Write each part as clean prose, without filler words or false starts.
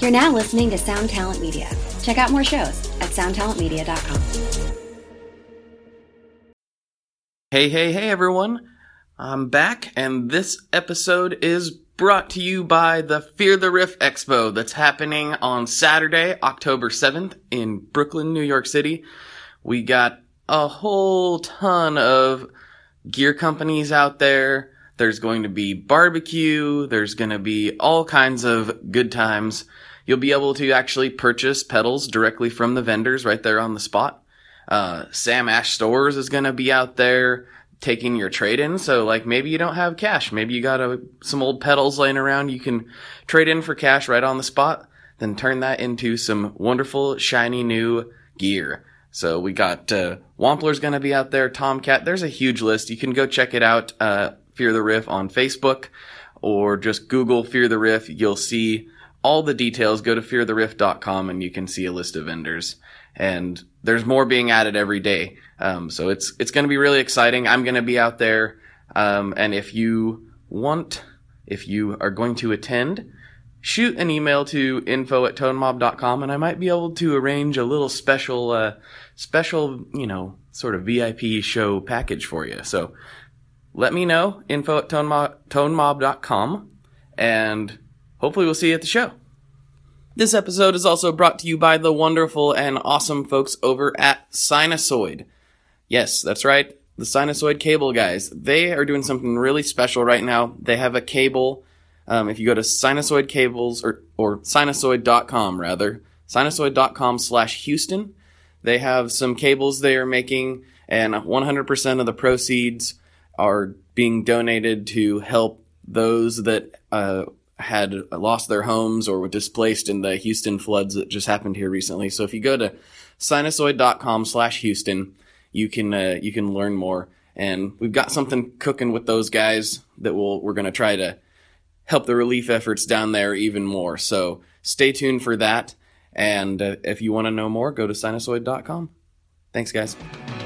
You're now listening to Sound Talent Media. Check out more shows at soundtalentmedia.com. Hey, everyone. I'm back, and this episode is brought to you by the Fear the Riff Expo that's happening on Saturday, October 7th in Brooklyn, New York City. We got a whole ton of gear companies out there. There's going to be barbecue. There's going to be all kinds of good times. You'll be able to actually purchase pedals directly from the vendors right there on the spot. Sam Ash Stores is going to be out there taking your trade-in. So, like, maybe you don't have cash. Maybe you got some old pedals laying around. You can trade in for cash right on the spot, then turn that into some wonderful, shiny new gear. So we got Wampler's going to be out there, Tomcat. There's a huge list. You can go check it out, Fear the Riff on Facebook, or just Google Fear the Riff. You'll see all the details. Go to feartheriff.com and you can see a list of vendors. And there's more being added every day. So it's going to be really exciting. I'm going to be out there. And if you are going to attend, shoot an email to info@tonemob.com and I might be able to arrange a little special, sort of VIP show package for you. So let me know, info@tonemob.com, and hopefully we'll see you at the show. This episode is also brought to you by the wonderful and awesome folks over at Sinusoid. Yes, that's right. The Sinusoid cable guys. They are doing something really special right now. They have a cable. If you go to Sinusoid cables or sinusoid.com rather, sinusoid.com/Houston, they have some cables they are making, and 100% of the proceeds are being donated to help those that had lost their homes or were displaced in the Houston floods that just happened here recently. So if you go to sinusoid.com/Houston, you can learn more. And we've got something cooking with those guys that we're going to try to help the relief efforts down there even more. So stay tuned for that. And if you want to know more, go to sinusoid.com. Thanks, guys.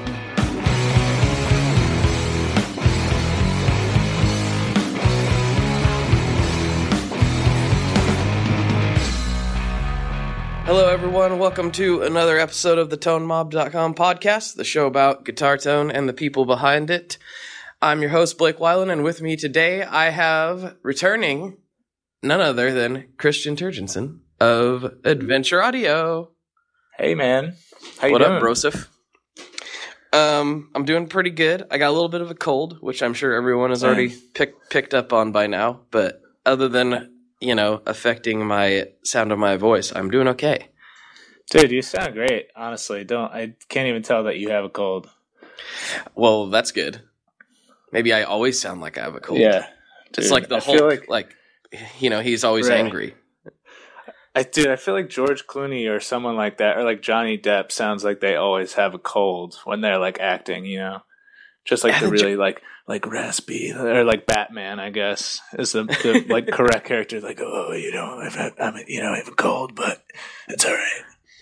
Hello, everyone. Welcome to another episode of the ToneMob.com podcast, the show about guitar tone and the people behind it. I'm your host, Blake Weiland, and with me today I have returning none other than Christian Turgensen of Adventure Audio. Hey, man. How you doing? What up, Broseph? I'm doing pretty good. I got a little bit of a cold, which I'm sure everyone has already picked up on by now, but other than affecting my sound of my voice, I'm doing okay. Dude, you sound great. Honestly, I can't even tell that you have a cold. Well, that's good. Maybe I always sound like I have a cold. Yeah. Dude, it's like the Hulk, he's always angry. I feel like George Clooney or someone like that, or like Johnny Depp sounds like they always have a cold when they're like acting, Just like the really like raspy, or like Batman, I guess, is the like correct character. Like, I have a cold, but it's all right.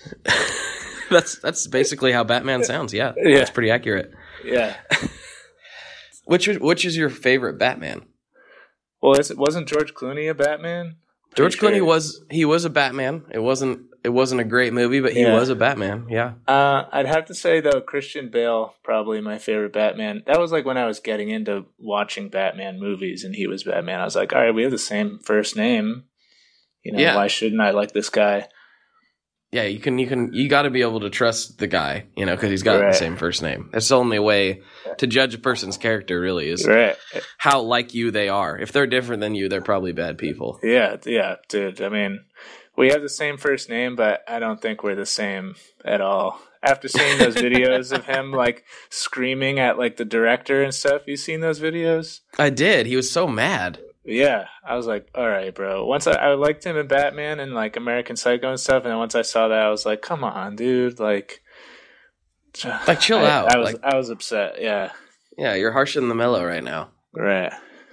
That's basically how Batman sounds. Yeah, that's pretty accurate. Yeah. Which is your favorite Batman? Well, wasn't George Clooney a Batman? George Clooney was a Batman. It wasn't a great movie, but he was a Batman. Yeah. I'd have to say though, Christian Bale probably my favorite Batman. That was like when I was getting into watching Batman movies, and he was Batman. I was like, all right, we have the same first name. Why shouldn't I like this guy? Yeah, you got to be able to trust the guy, because he's got the same first name. That's the only way to judge a person's character, really, is how like you they are. If they're different than you, they're probably bad people. Yeah, dude. I mean, we have the same first name, but I don't think we're the same at all. After seeing those videos of him like screaming at like the director and stuff, you seen those videos? I did. He was so mad. Yeah, I was like, all right, bro. Once I liked him in Batman and like American Psycho and stuff, and then once I saw that, I was like, come on, dude, like chill out. I was upset. Yeah, you're harsh and the mellow right now. Right.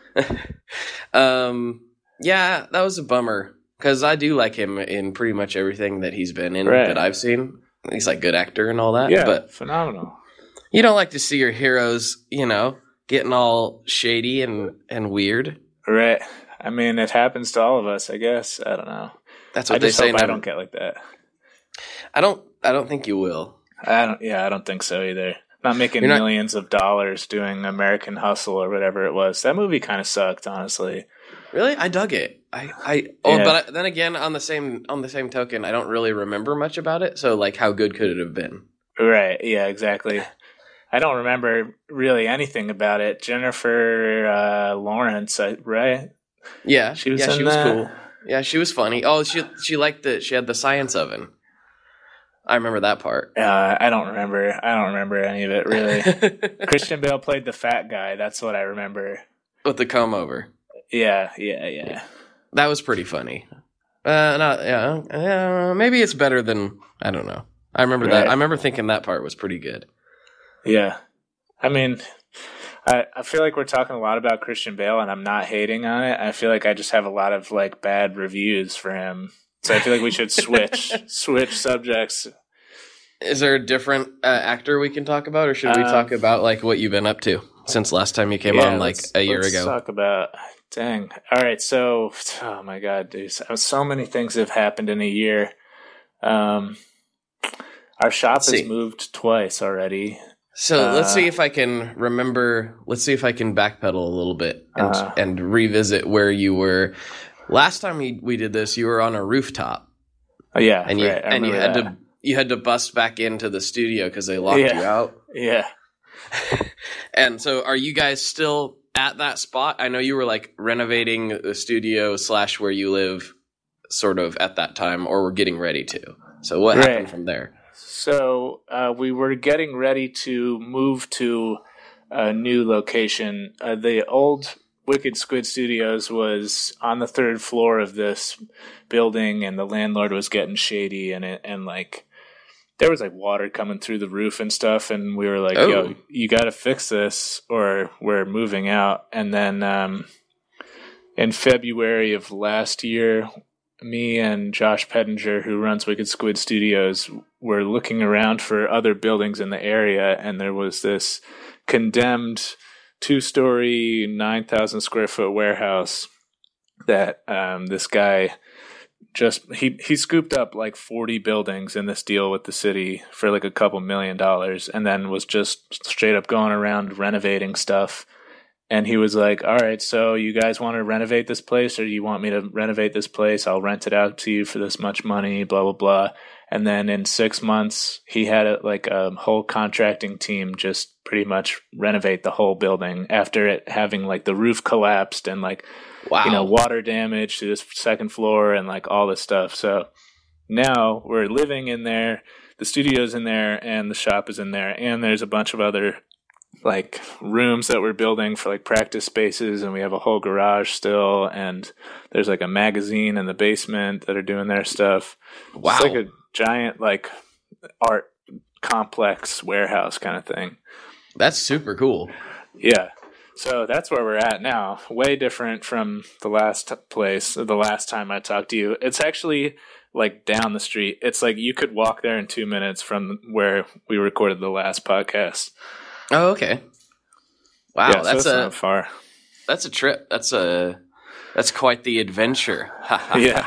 Yeah, that was a bummer because I do like him in pretty much everything that he's been in that I've seen. He's like good actor and all that. Yeah, but phenomenal. You don't like to see your heroes, getting all shady and weird. Right. I mean, it happens to all of us, I guess. I don't know. That's what they say. I don't get like that. I don't think you will. I don't think so either. Not making millions of dollars doing American Hustle or whatever it was. That movie kind of sucked, honestly. Really? I dug it. But then again, on the same token, I don't really remember much about it. So, like, how good could it have been? Right. Yeah, exactly. I don't remember really anything about it. Jennifer Lawrence, right? Yeah. She was cool. Yeah, she was funny. Oh, she liked she had the science oven. I remember that part. I don't remember any of it, really. Christian Bale played the fat guy. That's what I remember. With the comb over. Yeah. That was pretty funny. Maybe it's better than, I don't know. I remember that. I remember thinking that part was pretty good. Yeah. I mean, I feel like we're talking a lot about Christian Bale, and I'm not hating on it. I feel like I just have a lot of like bad reviews for him. So I feel like we should switch subjects. Is there a different actor we can talk about, or should we talk about like what you've been up to since last time you came on like a year ago? Let's talk about. Dang. All right. So, oh my God, dude. So many things have happened in a year. Our shop has moved twice already. So let's see if I can remember. Let's see if I can backpedal a little bit and revisit where you were. Last time we did this, you were on a rooftop. Oh yeah, and you had to bust back into the studio because they locked you out. Yeah. And so, are you guys still at that spot? I know you were like renovating the studio / where you live, sort of at that time, or were getting ready to. So what happened from there? So we were getting ready to move to a new location. The old Wicked Squid Studios was on the 3rd floor of this building, and the landlord was getting shady, and like there was like water coming through the roof and stuff, and we were like, yo, you got to fix this or we're moving out. And then in February of last year, me and Josh Pettinger, who runs Wicked Squid Studios, were looking around for other buildings in the area, and there was this condemned 2-story, 9,000 square foot warehouse that this guy just he scooped up like 40 buildings in this deal with the city for like a couple $1 million, and then was just straight up going around renovating stuff. And he was like, all right, so you guys want to renovate this place, or you want me to renovate this place? I'll rent it out to you for this much money, blah, blah, blah. And then in 6 months, he had a whole contracting team just pretty much renovate the whole building after it having like the roof collapsed and like, water damage to this 2nd floor and like all this stuff. So now we're living in there, the studio's in there, and the shop is in there. And there's a bunch of other like rooms that we're building for like practice spaces, and we have a whole garage still, and there's like a magazine in the basement that are doing their stuff. Wow. It's like a giant like art complex warehouse kind of thing. That's super cool. Yeah. So that's where we're at now. Way different from the last place, the last time I talked to you. It's actually like down the street. It's like you could walk there in 2 minutes from where we recorded the last podcast. Oh, okay. Wow, yeah, that's not far. That's a trip. That's quite the adventure. Yeah.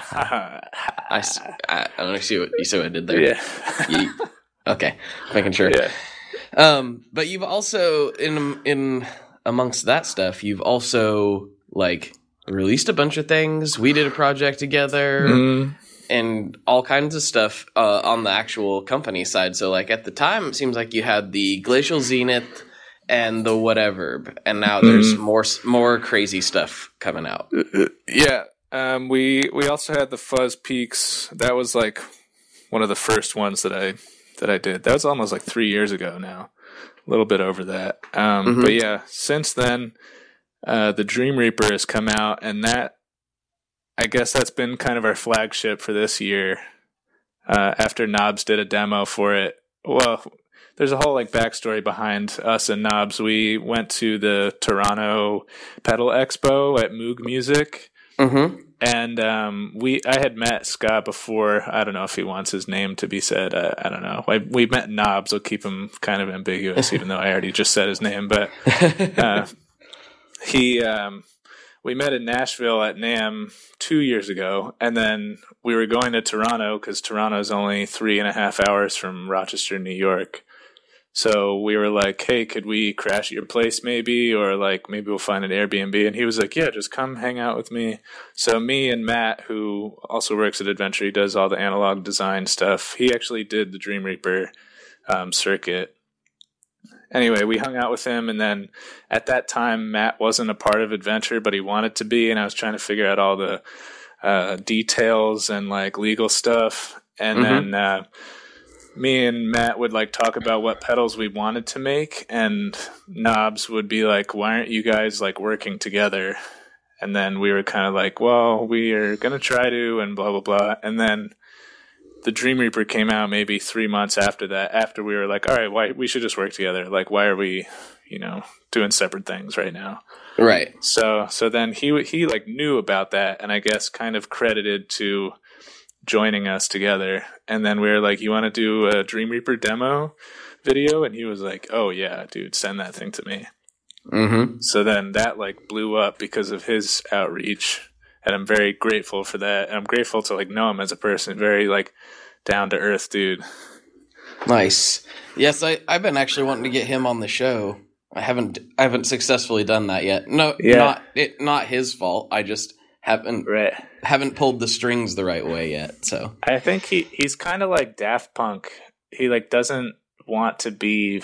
I don't see what you see what I did there. Yeah. Okay, making sure. Yeah. But you've also in amongst that stuff, you've also like released a bunch of things. We did a project together. Mm-hmm. And all kinds of stuff on the actual company side. So, like, at the time, it seems like you had the Glacial Zenith and the whatever. And now there's more crazy stuff coming out. Yeah. We also had the Fuzz Peaks. That was, like, one of the first ones that I did. That was almost, like, 3 years ago now. A little bit over that. But, yeah, since then, the Dream Reaper has come out, and I guess that's been kind of our flagship for this year. After Knobs did a demo for it. Well, there's a whole like backstory behind us and Knobs. We went to the Toronto Pedal Expo at Moog Music. Mm-hmm. And I had met Scott before. I don't know if he wants his name to be said. I don't know. We met Knobs. I'll keep him kind of ambiguous, even though I already just said his name. But he... we met in Nashville at NAMM 2 years ago, and then we were going to Toronto because Toronto's only 3.5 hours from Rochester, New York. So we were like, hey, could we crash at your place maybe? Or like, maybe we'll find an Airbnb. And he was like, yeah, just come hang out with me. So me and Matt, who also works at Adventure, he does all the analog design stuff. He actually did the Dream Reaper circuit. Anyway, we hung out with him, and then at that time, Matt wasn't a part of Adventure, but he wanted to be, and I was trying to figure out all the details and like legal stuff. And then me and Matt would like talk about what pedals we wanted to make, and Knobs would be like, why aren't you guys like working together? And then we were kind of like, well, we are going to try to, and blah, blah, blah. And then the Dream Reaper came out maybe 3 months after that, after we were like, all right, why we should just work together. Like, why are we, doing separate things right now? Right. So then he like knew about that, and I guess kind of credited to joining us together. And then we were like, you want to do a Dream Reaper demo video? And he was like, oh yeah, dude, send that thing to me. Mm-hmm. So then that like blew up because of his outreach. And I'm very grateful for that. And I'm grateful to like know him as a person, very like down to earth dude. Nice. Yes, I've been actually wanting to get him on the show. I haven't successfully done that yet. No, not his fault. I just haven't pulled the strings the right way yet. So I think he's kind of like Daft Punk. He like doesn't want to be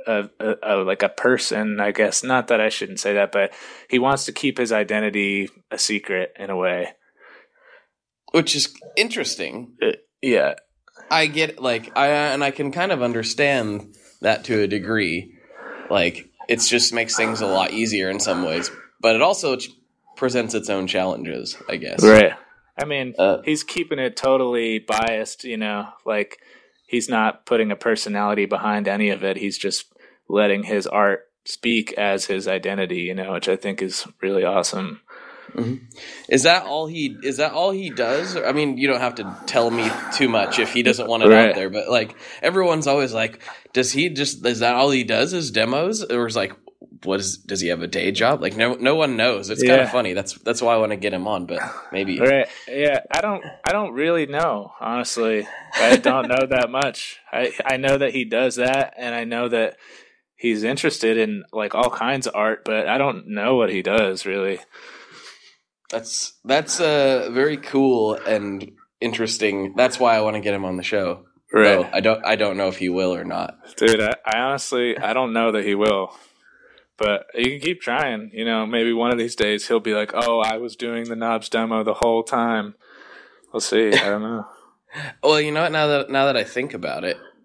a person, I guess. Not that I shouldn't say that, but he wants to keep his identity a secret in a way, which is interesting. Yeah, I get I can kind of understand that to a degree. Like, it just makes things a lot easier in some ways, but it also presents its own challenges, I guess. Right. I mean, he's keeping it totally biased, like he's not putting a personality behind any of it. He's just letting his art speak as his identity, which I think is really awesome. Mm-hmm. Is that all he does? I mean, you don't have to tell me too much if he doesn't want it out there, but like everyone's always like, is that all he does is demos? Or is like, does he have a day job? Like no one knows. It's kind of funny. That's why I want to get him on, but maybe. Right. Yeah. I don't really know, honestly. I don't know that much. I know that he does that, and I know that he's interested in like all kinds of art, but I don't know what he does really. That's very cool and interesting. That's why I want to get him on the show. Right. Though I don't know if he will or not. Dude, I honestly I don't know that he will. But you can keep trying. Maybe one of these days he'll be like, "Oh, I was doing the Knobs demo the whole time." We'll see. I don't know. Well, you know what? Now that I think about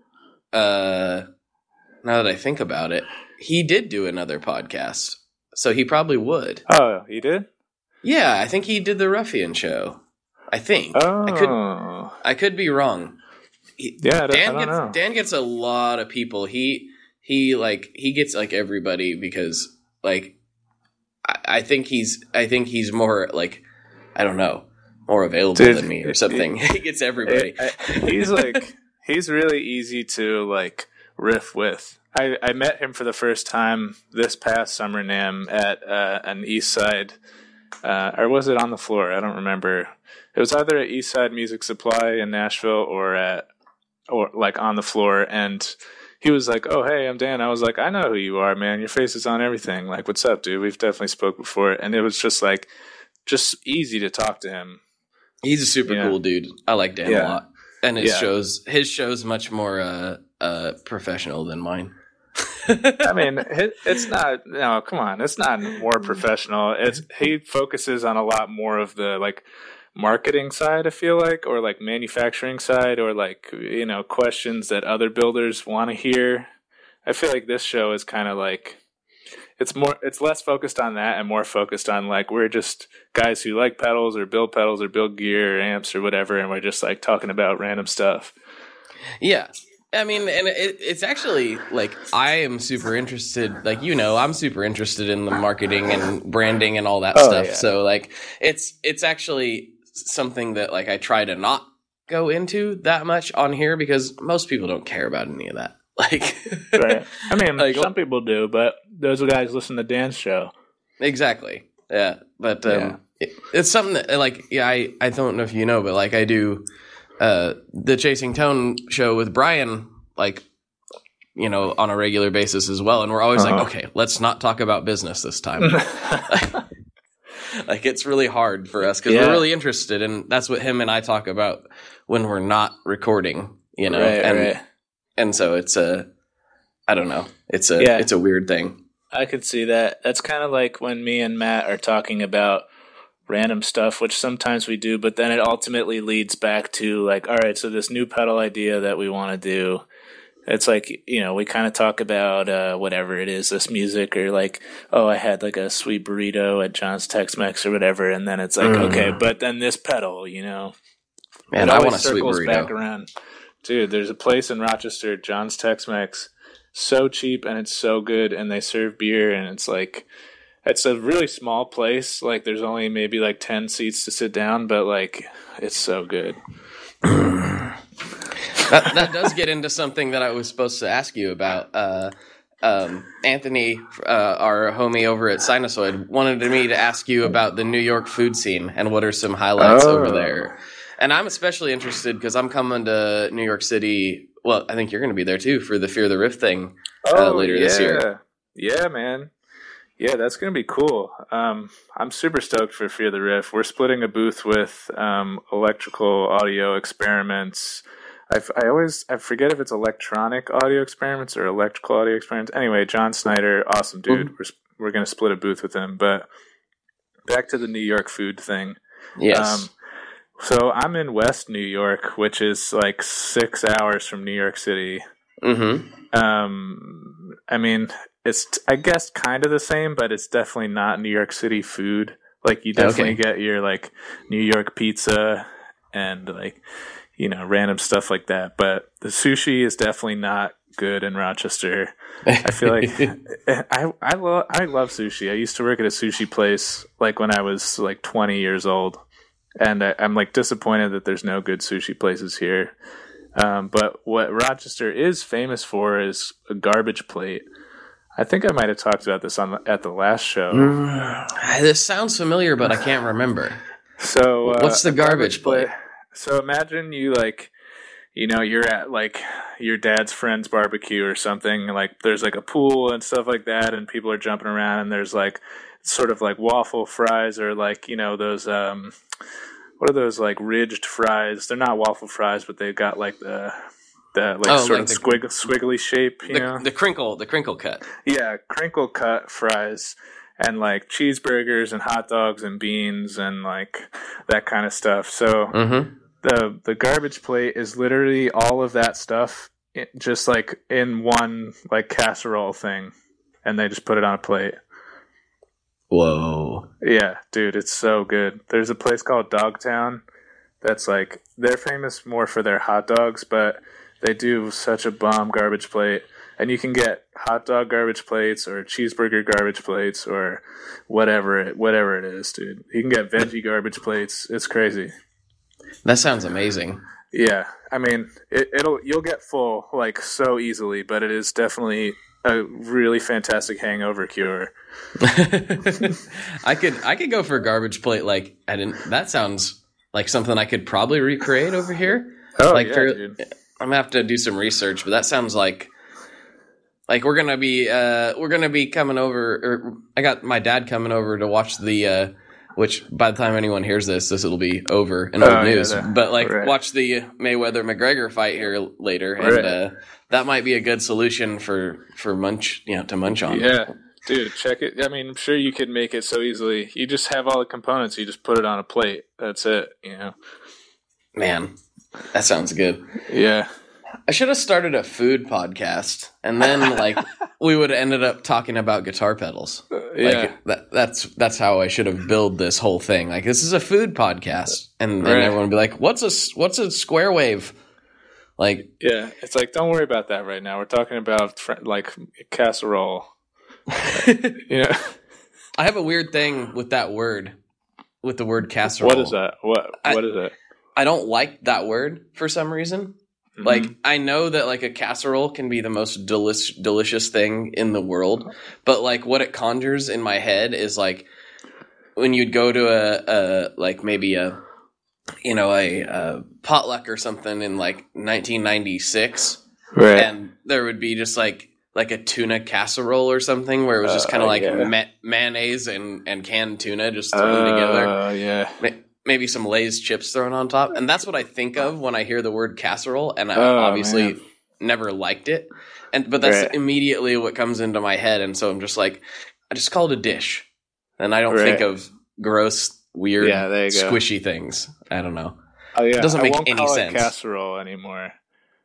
it, he did do another podcast, so he probably would. Oh, he did? Yeah, I think he did the Ruffian Show. I think. Oh, I could be wrong. I don't know. Dan gets a lot of people. He gets like everybody because like I think he's more like, I don't know, more available than me or something. He gets everybody. He's really easy to like riff with. I met him for the first time this past Summer NAMM at an East Side, or was it on the floor? I don't remember. It was either at East Side Music Supply in Nashville or like on the floor, and he was like, "Oh, hey, I'm Dan." I was like, "I know who you are, man. Your face is on everything. Like, what's up, dude? We've definitely spoke before." And it was just easy to talk to him. He's a super cool dude. I like Dan a lot, and his show's much more professional than mine. I mean, it's not. No, come on, it's not more professional. He focuses on a lot more of the like marketing side, I feel like, or like manufacturing side, or like questions that other builders want to hear. I feel like this show is kind of like it's less focused on that and more focused on like we're just guys who like pedals or build gear or amps or whatever, and we're just like talking about random stuff. Yeah. I mean, and it's actually, like, I am super interested, like, I'm super interested in the marketing and branding and all that stuff. Yeah. So, like, it's actually something that, like, I try to not go into that much on here because most people don't care about any of that. Like, right. I mean, like, some people do, but those guys listen to Dan's show. Exactly. Yeah, but it's something that I don't know if you know, but like I do the Chasing Tone show with Brian, like, you know, on a regular basis as well, and we're always like, okay, let's not talk about business this time. Like it's really hard for us because we're really interested, and that's what him and I talk about when we're not recording, you know. And so it's I don't know, it's a weird thing. I could see that. That's kind of like when me and Matt are talking about random stuff, which sometimes we do, but then it ultimately leads back to like, all right, so this new pedal idea that we want to do. It's like, you know, we kind of talk about whatever it is, this music, or like, oh, I had like a sweet burrito at John's Tex-Mex or whatever, and then it's like, okay, but then this pedal, you know. Man, I want a sweet burrito. Back around. Dude, there's a place in Rochester, John's Tex-Mex, so cheap and it's so good, and they serve beer, and it's like, it's a really small place. Like, there's only maybe like 10 seats to sit down, but like, it's so good. That does get into something that I was supposed to ask you about. Anthony, our homie over at Sinusoid, wanted me to ask you about the New York food scene and what are some highlights over there. And I'm especially interested because I'm coming to New York City. Well, I think you're going to be there too for the Fear the Riff thing later this year. Yeah, man. Yeah, that's going to be cool. I'm super stoked for Fear the Riff. We're splitting a booth with Electrical Audio Experiments. I forget if it's Electronic Audio Experiments or Electrical Audio Experiments. Anyway, John Snyder, awesome dude. We're going to split a booth with him. But back to the New York food thing. Yes. So I'm in West New York, which is like 6 hours from New York City. Mm-hmm. I mean, it's, I guess, kind of the same, but it's definitely not New York City food. Like, you definitely get your, like, New York pizza and, like, you know, random stuff like that. But the sushi is definitely not good in Rochester. I feel like I love sushi. I used to work at a sushi place, like, when I was, like, 20 years old. And I'm, like, disappointed that there's no good sushi places here. But what Rochester is famous for is a garbage plate. I think I might have talked about this at the last show. This sounds familiar, but I can't remember. So what's the garbage plate? So imagine you, like, you know, you're at, like, your dad's friend's barbecue or something, and, like, there's, like, a pool and stuff like that, and people are jumping around, and there's, like, sort of, like, waffle fries or, like, you know, those, what are those, like, ridged fries? They're not waffle fries, but they've got, like, the sort of squiggly shape, you know? The crinkle cut. Yeah, crinkle cut fries. And, like, cheeseburgers and hot dogs and beans and, like, that kind of stuff. So the garbage plate is literally all of that stuff just, like, in one, like, casserole thing. And they just put it on a plate. Whoa. Yeah, dude, it's so good. There's a place called Dogtown that's, like, they're famous more for their hot dogs, but they do such a bomb garbage plate. And you can get hot dog garbage plates or cheeseburger garbage plates or whatever it is, dude. You can get veggie garbage plates. It's crazy. That sounds amazing. Yeah, I mean, you'll get full, like, so easily, but it is definitely a really fantastic hangover cure. I could go for a garbage plate. Like, that sounds like something I could probably recreate over here. Oh, like, yeah, dude. I'm gonna have to do some research, but that sounds like we're gonna be coming over, or I got my dad coming over to watch the which by the time anyone hears this will be over in old news. But watch the Mayweather-McGregor fight here later, and that might be a good solution for munch, you know, to munch on. Yeah, dude, check it. I mean, I'm sure you could make it so easily. You just have all the components. You just put it on a plate. That's it. You know, man, that sounds good. Yeah. I should have started a food podcast, and then like we would have ended up talking about guitar pedals. Yeah, that's how I should have built this whole thing. Like, this is a food podcast, and then everyone would be like, "What's a square wave?" Like, yeah, it's like, don't worry about that right now. We're talking about like casserole. You know, I have a weird thing with that word, with the word casserole. What is that? What is it? I don't like that word for some reason. Mm-hmm. Like, I know that, like, a casserole can be the most delicious thing in the world, but, like, what it conjures in my head is, like, when you'd go to a like maybe a potluck or something in like 1996, Right. and there would be just like a tuna casserole or something where it was just kind of like mayonnaise and canned tuna just thrown together. Yeah. Maybe some Lay's chips thrown on top. And that's what I think of when I hear the word casserole. And I obviously never liked it. But that's immediately what comes into my head. And so I'm just like, I just call it a dish. And I don't think of gross, weird, squishy things. I don't know. Oh, yeah. It doesn't make I won't any call sense. It casserole anymore.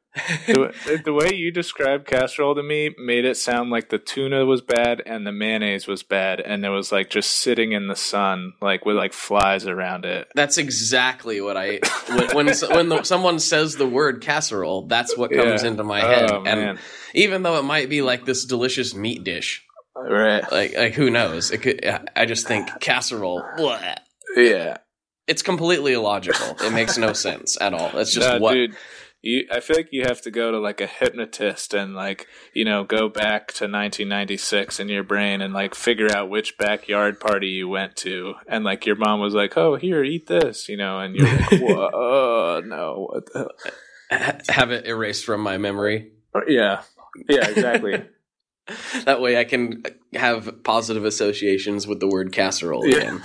The way you described casserole to me made it sound like the tuna was bad and the mayonnaise was bad, and it was like just sitting in the sun, like with like flies around it. That's exactly what when someone says the word casserole, that's what comes into my head. And even though it might be like this delicious meat dish, right? Like who knows? It could. I just think casserole. Blah. Yeah, it's completely illogical. It makes no sense at all. That's just dude. I feel like you have to go to like a hypnotist and like, go back to 1996 in your brain and like figure out which backyard party you went to. And like your mom was like, oh, here, eat this, and you're like, whoa, no, what the hell? Have it erased from my memory. Yeah, exactly. That way I can have positive associations with the word casserole again.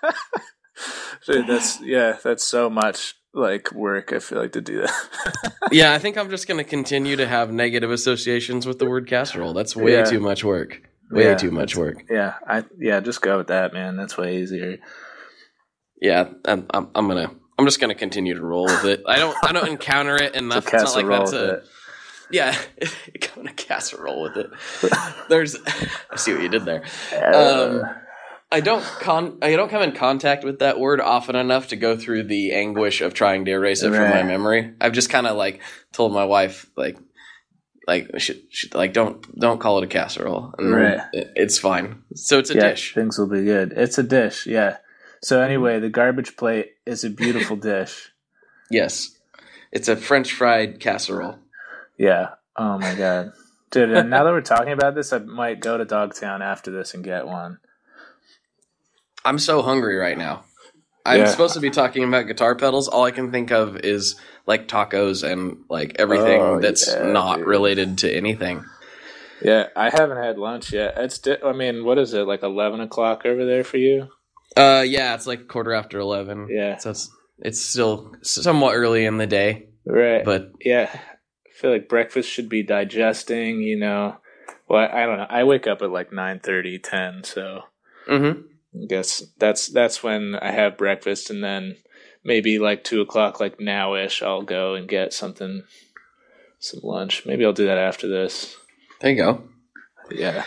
Dude, that's so much like work, I feel like, to do that. Yeah, I think I'm just going to continue to have negative associations with the word casserole. That's way too much work. Way too much work. Yeah, just go with that, man. That's way easier. Yeah, I'm just gonna continue to roll with it. I don't encounter it enough. It's not like that's a going to casserole with it. I see what you did there. I don't come in contact with that word often enough to go through the anguish of trying to erase it from my memory. I've just kind of like told my wife like don't call it a casserole. And it's fine. So it's a dish. Things will be good. It's a dish. Yeah. So anyway, the garbage plate is a beautiful dish. Yes, it's a French fried casserole. Yeah. Oh my god, dude! And now that we're talking about this, I might go to Dogtown after this and get one. I'm so hungry right now. I'm supposed to be talking about guitar pedals. All I can think of is like tacos and like everything that's not related to anything. Yeah, I haven't had lunch yet. What is it, like 11 o'clock over there for you? Yeah, it's like 11:15. Yeah. So it's still somewhat early in the day. Right. But yeah, I feel like breakfast should be digesting, Well, I don't know. I wake up at like 9:30, 10, so I guess that's when I have breakfast, and then maybe like 2 o'clock, like now-ish, I'll go and get some lunch. Maybe I'll do that after this. There you go. Yeah.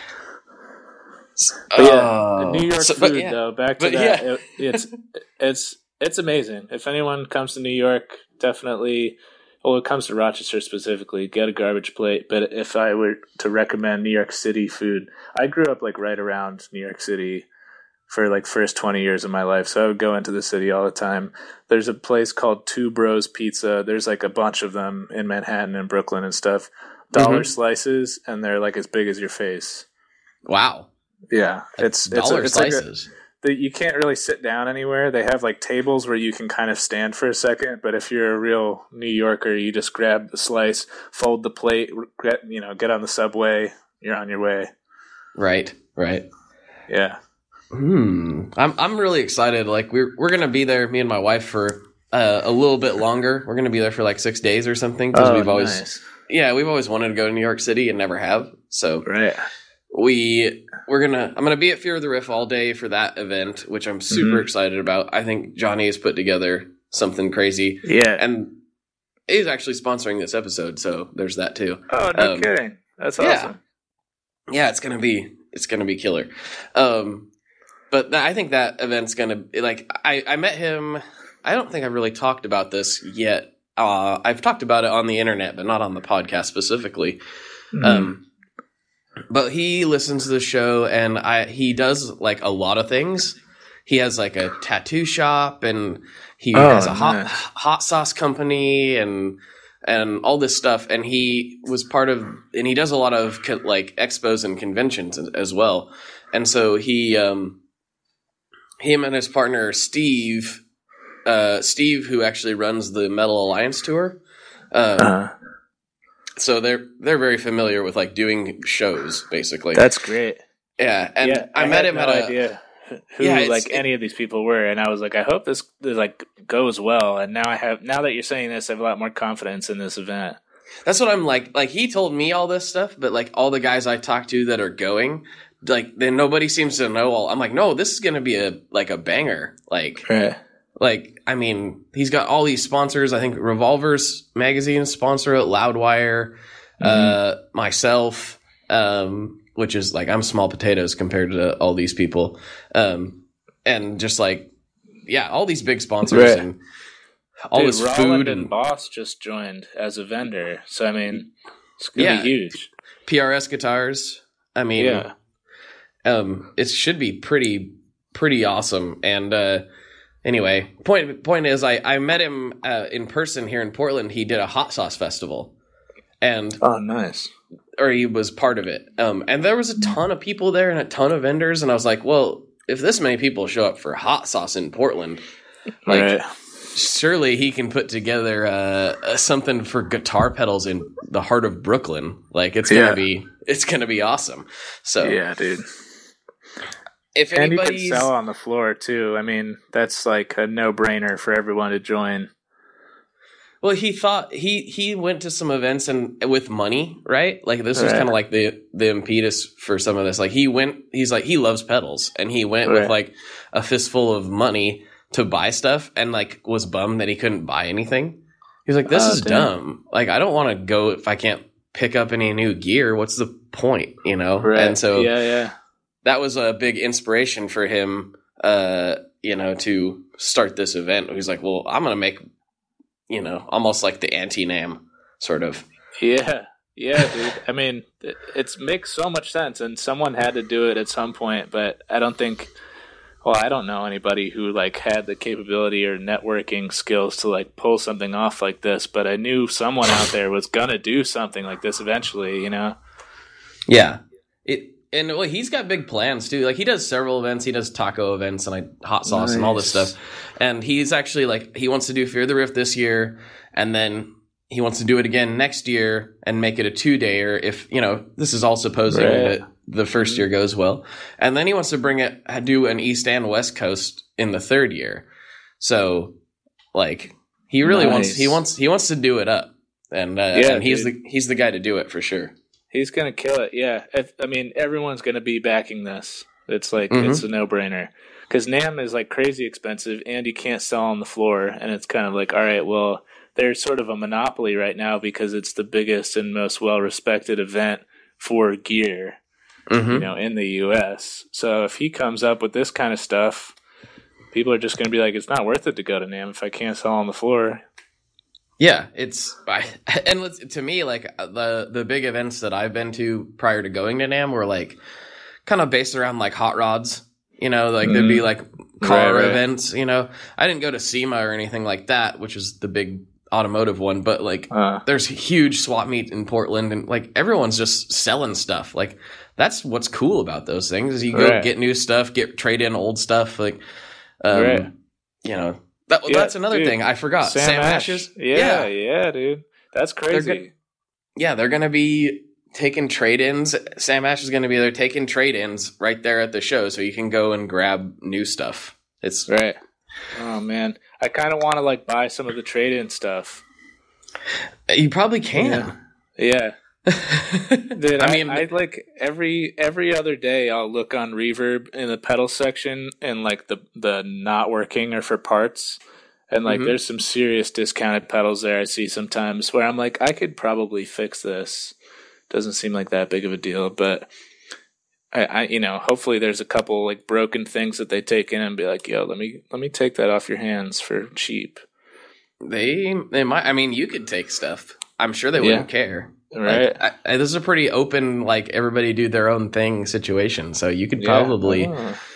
But New York food, though. Back to that. Yeah. It's amazing. If anyone comes to New York, definitely. Well, it comes to Rochester specifically, get a garbage plate. But if I were to recommend New York City food, I grew up like right around New York City for like first 20 years of my life. So I would go into the city all the time. There's a place called Two Bros Pizza. There's like a bunch of them in Manhattan and Brooklyn and stuff. Dollar slices, and they're like as big as your face. Wow. Yeah. It's slices. You can't really sit down anywhere. They have like tables where you can kind of stand for a second, but if you're a real New Yorker, you just grab the slice, fold the plate, get on the subway, you're on your way. Right. Yeah. I'm really excited. Like we're gonna be there, me and my wife, for a little bit longer. We're gonna be there for like 6 days or something because we've always wanted to go to New York City and never have. So I'm gonna be at Fear of the Riff all day for that event, which I'm super excited about. I think Johnny has put together something crazy. Yeah, and he's actually sponsoring this episode, so there's that too. Oh, no kidding! That's awesome. Yeah, it's gonna be killer. But I think that event's going to be like, I met him. I don't think I've really talked about this yet. I've talked about it on the internet, but not on the podcast specifically. But he listens to the show, and he does like a lot of things. He has like a tattoo shop, and he has a hot sauce company and all this stuff. And he was and he does a lot of like expos and conventions as well. And so him and his partner Steve, who actually runs the Metal Alliance tour. So they're very familiar with like doing shows, basically. That's great. Yeah, and I met him at idea who any of these people were, and I was like, I hope this like goes well. And now that you're saying this, I have a lot more confidence in this event. That's what I'm like. Like, he told me all this stuff, but like all the guys I talked to that are going, like, then nobody seems to know all. I'm like, no, this is gonna be a banger. Like, right. Like, I mean, he's got all these sponsors. I think Revolvers magazine sponsor it, Loudwire, myself, which is like, I'm small potatoes compared to all these people. And just like, yeah, all these big sponsors, right. And all this food. And Boss just joined as a vendor. So, I mean, it's going to be huge. PRS guitars. I mean, it should be pretty awesome. And, anyway, point is, I met him in person here in Portland. He did a hot sauce festival, and oh, nice. Or he was part of it. And there was a ton of people there and a ton of vendors, and I was like, well, if this many people show up for hot sauce in Portland, like, right. Surely he can put together something for guitar pedals in the heart of Brooklyn. Like, it's gonna be awesome. So yeah, dude. If and you can sell on the floor too. I mean, that's like a no-brainer for everyone to join. Well, he thought he went to some events and with money, right? Like, this was kind of like the impetus for some of this. Like, he's like, he loves pedals, and he went with like a fistful of money to buy stuff, and like was bummed that he couldn't buy anything. He was like, this is dumb. Like, I don't want to go if I can't pick up any new gear. What's the point, you know? Right. And so yeah. That was a big inspiration for him, to start this event. He's like, well, I'm going to make, almost like the anti-NAMM sort of. Yeah, dude. I mean, it makes so much sense, and someone had to do it at some point, but I don't know anybody who like had the capability or networking skills to like pull something off like this, but I knew someone out there was going to do something like this eventually, you know? Yeah. And well, he's got big plans too. Like, he does several events. He does taco events and like hot sauce and all this stuff. And he's actually like, he wants to do Fear the Riff this year, and then he wants to do it again next year and make it a 2-dayer. If this is all supposing that the first year goes well, and then he wants to do an East and West Coast in the third year. So, like, he really wants to do it up, and he's the guy to do it for sure. He's going to kill it, yeah. Everyone's going to be backing this. It's like, it's a no-brainer. Because NAMM is, like, crazy expensive, and you can't sell on the floor. And it's kind of like, all right, well, there's sort of a monopoly right now because it's the biggest and most well-respected event for gear, in the U.S. So if he comes up with this kind of stuff, people are just going to be like, it's not worth it to go to NAMM if I can't sell on the floor. Yeah, to me, like, the big events that I've been to prior to going to NAMM were like kind of based around like hot rods, like there'd be like car events, I didn't go to SEMA or anything like that, which is the big automotive one, but like there's a huge swap meet in Portland, and like everyone's just selling stuff. Like, that's what's cool about those things, is you go get new stuff, trade in old stuff, like that's another thing I forgot. Sam Ashes. Yeah, dude. That's crazy. They're going to be taking trade-ins. Sam Ash is going to be there taking trade-ins right there at the show, so you can go and grab new stuff. It's right. Oh, man. I kind of want to, like, buy some of the trade-in stuff. You probably can. Yeah. Dude, I like every other day I'll look on Reverb in the pedal section and like the not working or for parts, and like there's some serious discounted pedals there I see sometimes where I'm like, I could probably fix this. Doesn't seem like that big of a deal, but I hopefully there's a couple like broken things that they take in and be like, yo, let me take that off your hands for cheap. They might. I mean, you could take stuff. I'm sure they wouldn't care. Right. Like, this is a pretty open, like, everybody do their own thing situation. So you could probably,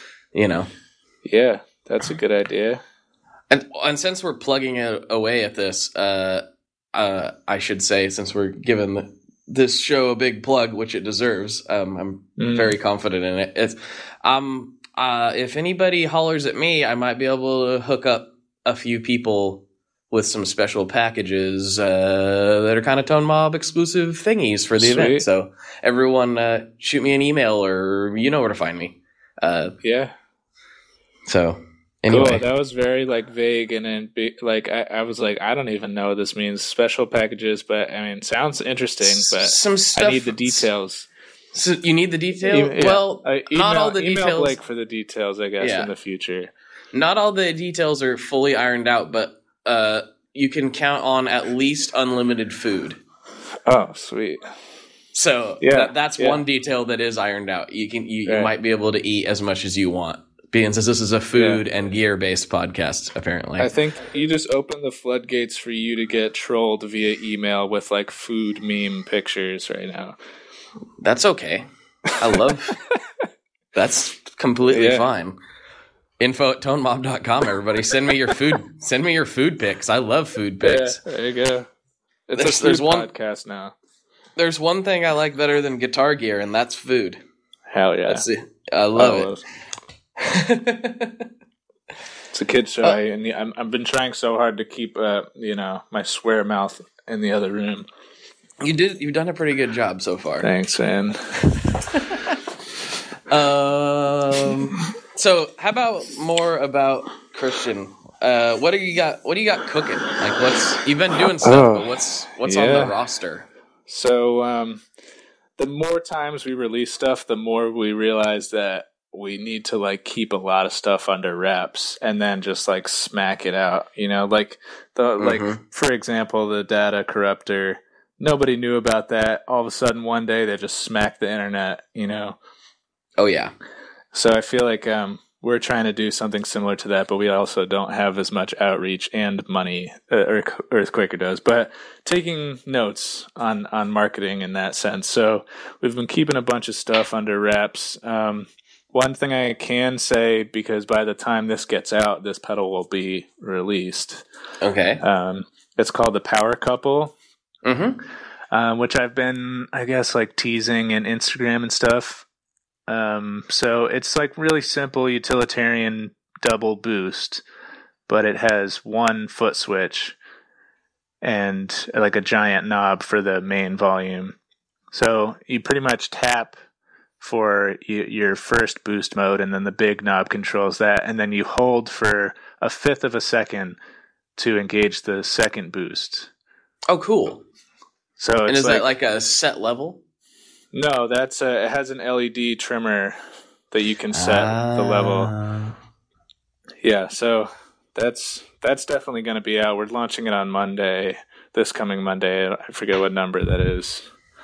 Yeah, that's a good idea. And since we're plugging it away at this, I should say, since we're giving this show a big plug, which it deserves, I'm very confident in it. I'm if anybody hollers at me, I might be able to hook up a few people with some special packages that are kind of Tone Mob exclusive thingies for the event. So everyone shoot me an email, or you know where to find me. Yeah. So anyway. Cool. That was very like vague, and then like I was like, I don't even know what this means. Special packages, but I mean, sounds interesting. But some stuff, I need the details. So you need the details? Well, not all the details. Email Blake for the details, I guess, in the future. Not all the details are fully ironed out, but you can count on at least unlimited food. Oh, sweet. So that's one detail that is ironed out. You might be able to eat as much as you want, being since this is a food and gear based podcast. Apparently, I think you just open the floodgates for you to get trolled via email with like food meme pictures right now. That's okay. I love. That's completely fine. info@tonemob.com. Everybody, send me your food. Send me your food pics. I love food pics. Yeah, there you go. It's there's one podcast now. There's one thing I like better than guitar gear, and that's food. Hell yeah! I love it. It's a kid show, and I've been trying so hard to keep, my swear mouth in the other room. You've done a pretty good job so far. Thanks, man. So how about more about Christian? What do you got cooking? Like you've been doing stuff, but what's on the roster? So the more times we release stuff, the more we realize that we need to like keep a lot of stuff under wraps and then just like smack it out. Like for example, the data corruptor. Nobody knew about that. All of a sudden, one day they just smacked the internet. Oh yeah. So I feel like we're trying to do something similar to that, but we also don't have as much outreach and money Earthquaker does. But taking notes on marketing in that sense. So we've been keeping a bunch of stuff under wraps. One thing I can say, because by the time this gets out, this pedal will be released. Okay. It's called the Power Couple. Mm-hmm. Which I've been, I guess, like teasing in Instagram and stuff. So it's like really simple utilitarian double boost, but it has one foot switch and like a giant knob for the main volume. So you pretty much tap for your first boost mode, and then the big knob controls that, and then you hold for a fifth of a second to engage the second boost. Oh, cool. So and is that like a set level? No, it has an LED trimmer that you can set the level. Yeah, so that's definitely going to be out. We're launching it on Monday, this coming Monday. I forget what number that is.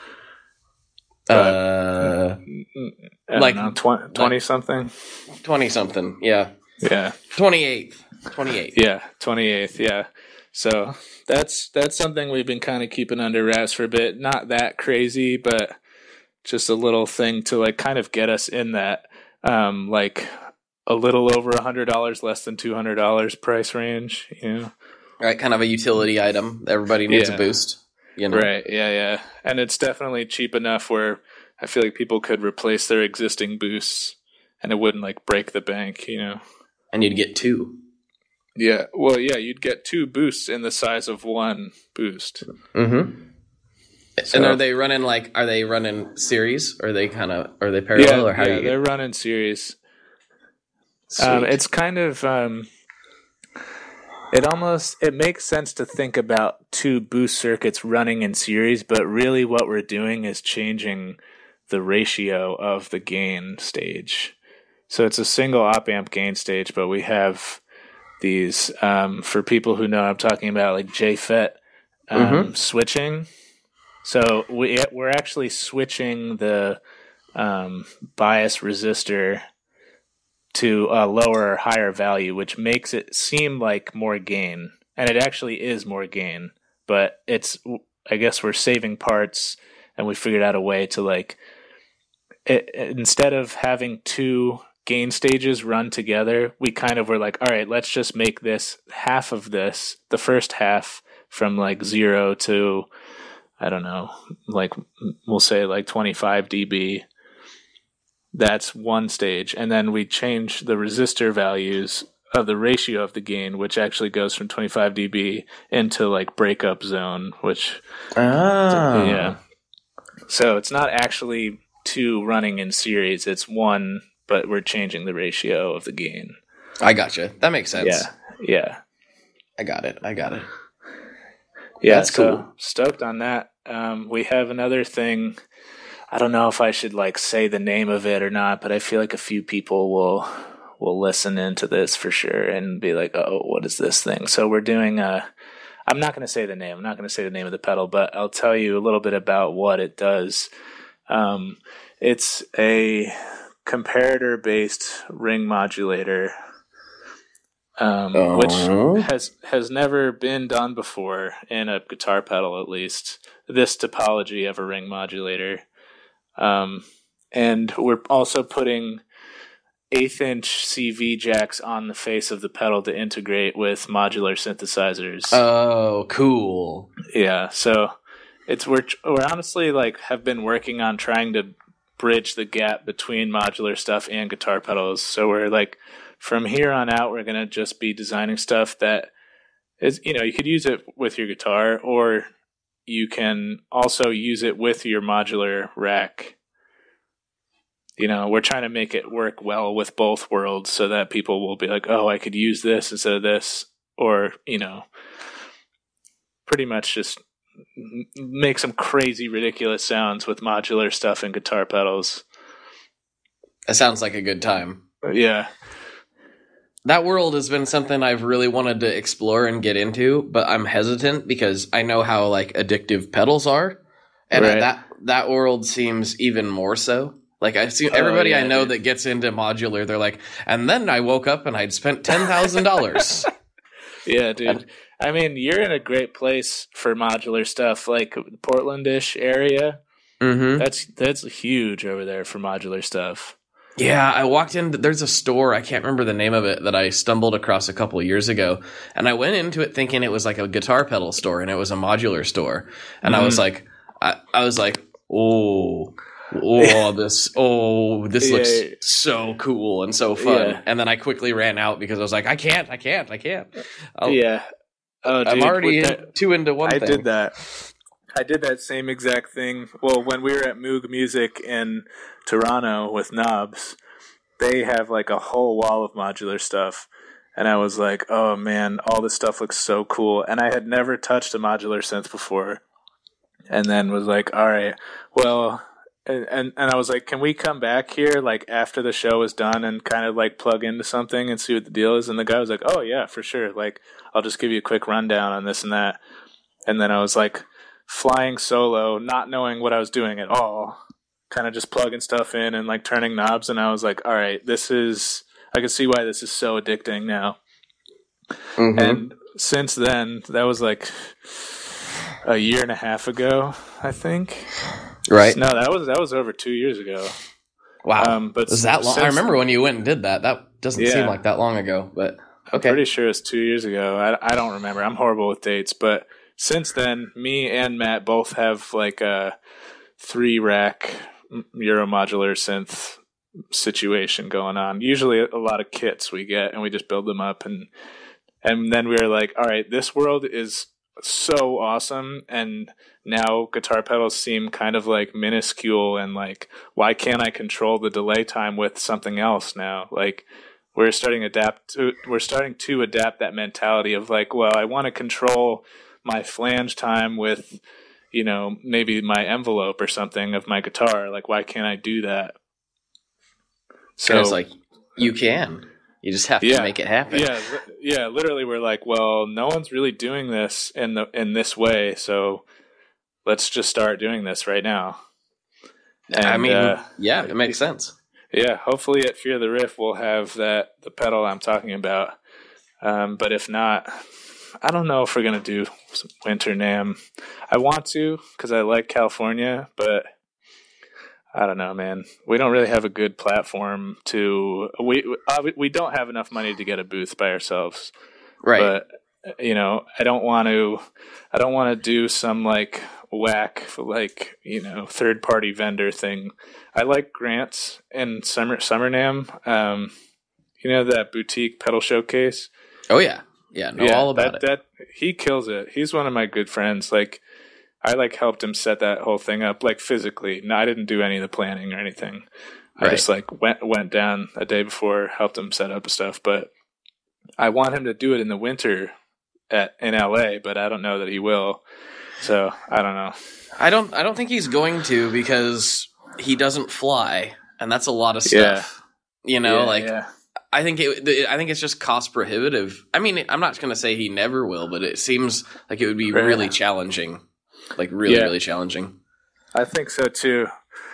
Like 20 something. 20 something, yeah. Yeah. 28th. Yeah, 28th. Yeah. So that's something we've been kind of keeping under wraps for a bit. Not that crazy, but just a little thing to like kind of get us in that like a little over $100, less than $200 price range. Right, kind of a utility item. Everybody needs a boost. Right. Yeah. And it's definitely cheap enough where I feel like people could replace their existing boosts and it wouldn't like break the bank. And you'd get two. Yeah. Well, yeah, you'd get two boosts in the size of one boost. Mm-hmm. So, and are they running series? Or are they parallel? Or how? Yeah, they're running series. It's kind of it makes sense to think about two boost circuits running in series, but really what we're doing is changing the ratio of the gain stage. So it's a single op amp gain stage, but we have these for people who know what I'm talking about, like JFET switching. So we're actually switching the bias resistor to a lower or higher value, which makes it seem like more gain, and it actually is more gain. But I guess we're saving parts, and we figured out a way to like instead of having two gain stages run together, we kind of were like, all right, let's just make this half of this, the first half, from like 0 to, I don't know, like we'll say like 25 dB. That's one stage. And then we change the resistor values of the ratio of the gain, which actually goes from 25 dB into like breakup zone, which yeah. So it's not actually two running in series, it's one, but we're changing the ratio of the gain. I gotcha. That makes sense. Yeah. I got it. Yeah, that's so cool. Stoked on that. We have another thing. I don't know if I should like say the name of it or not, but I feel like a few people will listen into this for sure and be like, "Oh, what is this thing?" So we're doing I'm not going to say the name. I'm not going to say the name of the pedal, but I'll tell you a little bit about what it does. It's a comparator-based ring modulator, which has never been done before in a guitar pedal, at least this topology of a ring modulator. And we're also putting 1/8" CV jacks on the face of the pedal to integrate with modular synthesizers. Oh, cool. Yeah, so we're honestly like have been working on trying to bridge the gap between modular stuff and guitar pedals. So we're like, from here on out, we're going to just be designing stuff that is, you could use it with your guitar, or you can also use it with your modular rack. We're trying to make it work well with both worlds so that people will be like, oh, I could use this instead of this, or, pretty much just make some crazy, ridiculous sounds with modular stuff and guitar pedals. That sounds like a good time. Yeah. That world has been something I've really wanted to explore and get into, but I'm hesitant because I know how like addictive pedals are, and right. that world seems even more so. Like I've seen everybody I know that gets into modular, they're like, and then I woke up and I'd spent $10,000. Yeah, dude. I mean, you're in a great place for modular stuff, like Portland-ish area. Mm-hmm. That's huge over there for modular stuff. Yeah, I walked in. There's a store, I can't remember the name of it, that I stumbled across a couple of years ago. And I went into it thinking it was like a guitar pedal store, and it was a modular store. And I was like, this looks so cool and so fun. Yeah. And then I quickly ran out because I was like, I can't. Yeah. Oh, dude, I'm already too into one thing. I did that same exact thing. Well, when we were at Moog Music in Toronto with Knobs, they have like a whole wall of modular stuff. And I was like, oh man, all this stuff looks so cool. And I had never touched a modular synth before. And then was like, all right, well, and I was like, can we come back here like after the show is done and kind of like plug into something and see what the deal is? And the guy was like, oh yeah, for sure. Like, I'll just give you a quick rundown on this and that. And then I was like flying solo, not knowing what I was doing at all, kind of just plugging stuff in and like turning knobs. And I was like, all right, I can see why this is so addicting now. Mm-hmm. And since then, that was like a year and a half ago, I think. Right. No, that was over 2 years ago. Wow. But was that long? I remember when you went and did that. That doesn't seem like that long ago, but okay. I'm pretty sure it's 2 years ago. I don't remember. I'm horrible with dates, but since then, me and Matt both have like a 3-rack Euromodular synth situation going on. Usually a lot of kits we get and we just build them up, and then we were like, all right, this world is so awesome, and now guitar pedals seem kind of like minuscule, and like, why can't I control the delay time with something else now? Like, we're starting to adapt that mentality of like, well, I want to control my flange time with, maybe my envelope or something of my guitar. Like, why can't I do that? So it's like, you can. You just have to make it happen. Yeah. Literally, we're like, well, no one's really doing this in this way, so let's just start doing this right now. And, I mean, it makes sense. Yeah, hopefully at Fear the Riff we'll have the pedal I'm talking about. But if not, I don't know if we're going to do some Winter NAMM. I want to because I like California, but I don't know, man. We don't really have a good platform to. We don't have enough money to get a booth by ourselves, right? But I don't want to do some like whack, like, third party vendor thing. I like Grant's and Summernam. That boutique pedal showcase. Oh yeah, all about it. That he kills it. He's one of my good friends. Like, I helped him set that whole thing up, like, physically. No, I didn't do any of the planning or anything. I just went down a day before, helped him set up stuff. But I want him to do it in the winter in LA, but I don't know that he will. So I don't know. I don't think he's going to, because he doesn't fly, and that's a lot of stuff. Yeah. I think it's just cost prohibitive. I mean, I'm not going to say he never will, but it seems like it would be really challenging, like really challenging. I think so too.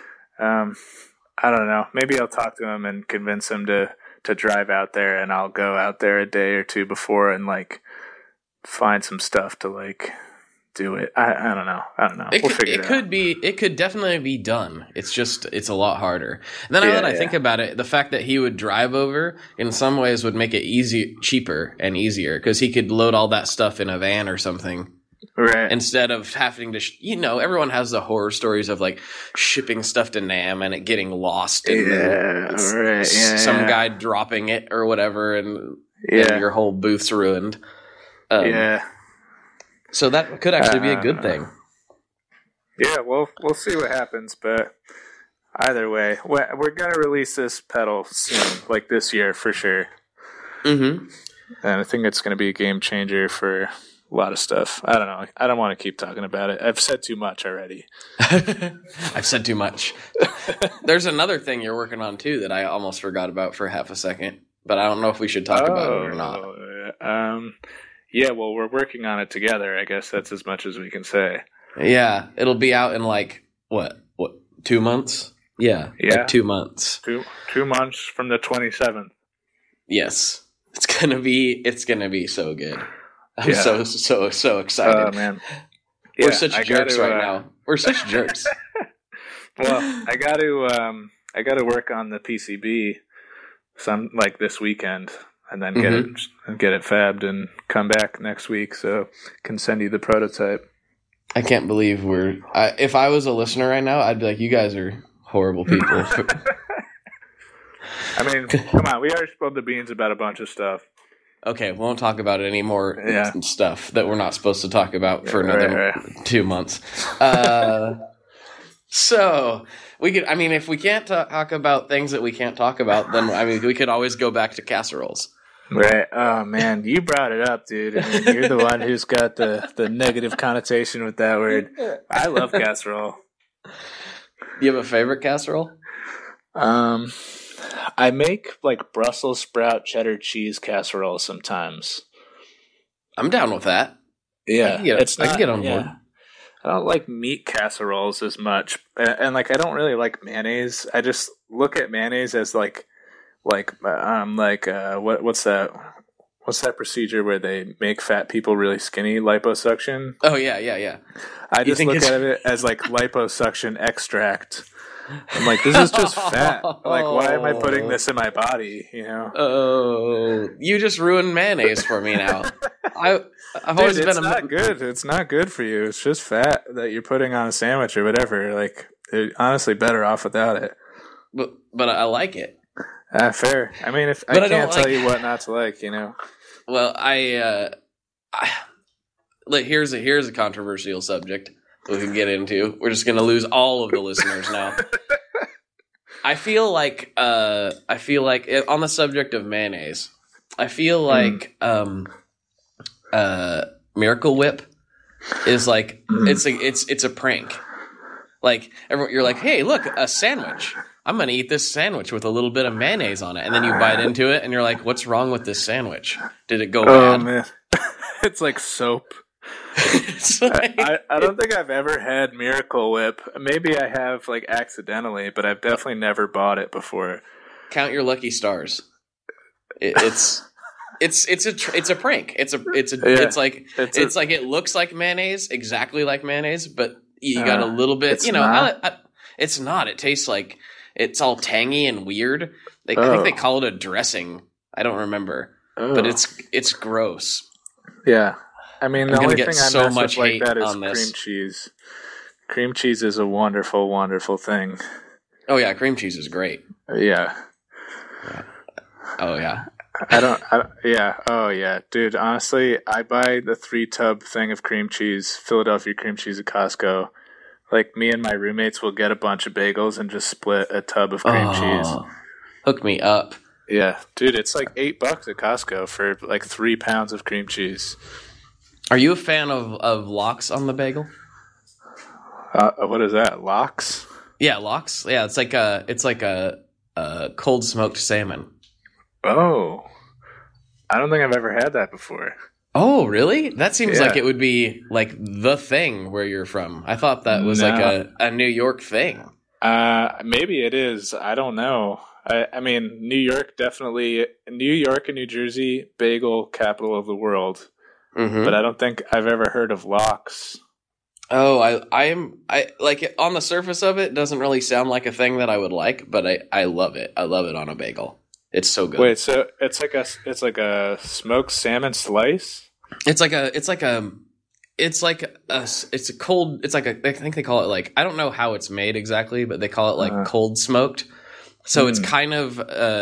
I don't know. Maybe I'll talk to him and convince him to drive out there, and I'll go out there a day or two before and find some stuff to do it. I don't know. We'll figure it out. It could definitely be done. It's a lot harder. And then now that I think about it, the fact that he would drive over in some ways would make it cheaper and easier, because he could load all that stuff in a van or something. Right. Instead of having to, everyone has the horror stories of shipping stuff to NAMM and it getting lost and some guy dropping it or whatever, and your whole booth's ruined. So that could actually be a good thing. Yeah, well, we'll see what happens, but either way, we're going to release this pedal soon, this year for sure. Mm-hmm. And I think it's going to be a game changer for a lot of stuff. I don't know. I don't want to keep talking about it. I've said too much already. I've said too much. There's another thing you're working on too that I almost forgot about for half a second, but I don't know if we should talk about it or not. Yeah, well, we're working on it together. I guess that's as much as we can say. Yeah, it'll be out in what 2 months? Yeah, 2 months. 2 months from the 27th. Yes, it's gonna be so good. I'm so excited. Oh man, we're such jerks right now. We're such jerks. Well, I got to work on the PCB this weekend, and then get it fabbed and come back next week, so can send you the prototype. I can't believe if I was a listener right now, I'd be like, you guys are horrible people. I mean, come on, we already spilled the beans about a bunch of stuff. Okay, we won't talk about any more stuff that we're not supposed to talk about for another 2 months. So we could, if we can't talk about things that we can't talk about, then we could always go back to casseroles. Right. Oh man, you brought it up, dude. You're the one who's got the negative connotation with that word. I love casserole. You have a favorite casserole? I make Brussels sprout cheddar cheese casserole sometimes. I'm down with that. Yeah, I can get on board. I don't like meat casseroles as much, and I don't really like mayonnaise. I just look at mayonnaise as what's that? What's that procedure where they make fat people really skinny? Liposuction. Oh yeah. I just look at it as liposuction extract. I'm this is just fat. Why am I putting this in my body? Oh, you just ruined mayonnaise for me now. I've always been not good. It's not good for you. It's just fat that you're putting on a sandwich or whatever. You're honestly better off without it. But I like it. Fair. I mean, I can't tell you what not to like. Well, here's a controversial subject we can get into. We're just going to lose all of the listeners now. I feel like on the subject of mayonnaise, I feel like Miracle Whip is it's a prank. You're like, hey, look, a sandwich. I'm going to eat this sandwich with a little bit of mayonnaise on it. And then you bite into it and you're like, what's wrong with this sandwich? Did it go bad? Oh, man. It's like soap. I don't think I've ever had Miracle Whip. Maybe I have accidentally, but I've definitely never bought it before. Count your lucky stars. It's a prank. It looks like mayonnaise, exactly like mayonnaise, but you got a little bit, it's not. It tastes like it's all tangy and weird. I think they call it a dressing. I don't remember, but it's gross. Yeah. I mean, the only thing I mess with like that is cream cheese. Cream cheese is a wonderful, wonderful thing. Oh yeah, cream cheese is great. Yeah. Oh yeah. Oh yeah, dude. Honestly, I buy the 3-tub thing of cream cheese, Philadelphia cream cheese at Costco. Like me and my roommates will get a bunch of bagels and just split a tub of cream cheese. Hook me up. Yeah, dude, it's like $8 at Costco for like 3 pounds of cream cheese. Are you a fan of lox on the bagel? What is that? Lox? Yeah, lox. Yeah, it's like a cold smoked salmon. Oh, I don't think I've ever had that before. Oh, really? That seems like it would be like the thing where you're from. I thought that was like a New York thing. Maybe it is. I don't know. I mean, New York definitely. New York and New Jersey, bagel capital of the world. Mm-hmm. But I don't think I've ever heard of lox. Oh, I like it on the surface of it. Doesn't really sound like a thing that I would like, but I love it. I love it on a bagel. It's so good. Wait, so it's like a smoked salmon slice? I think they call it like, I don't know how it's made exactly, but they call it like cold smoked. So it's kind of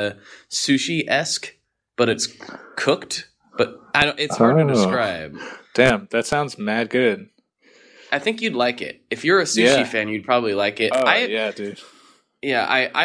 sushi-esque, but it's cooked. But it's hard to describe. Damn, that sounds mad good. I think you'd like it. If you're a sushi fan, you'd probably like it. Oh, yeah, dude. Yeah,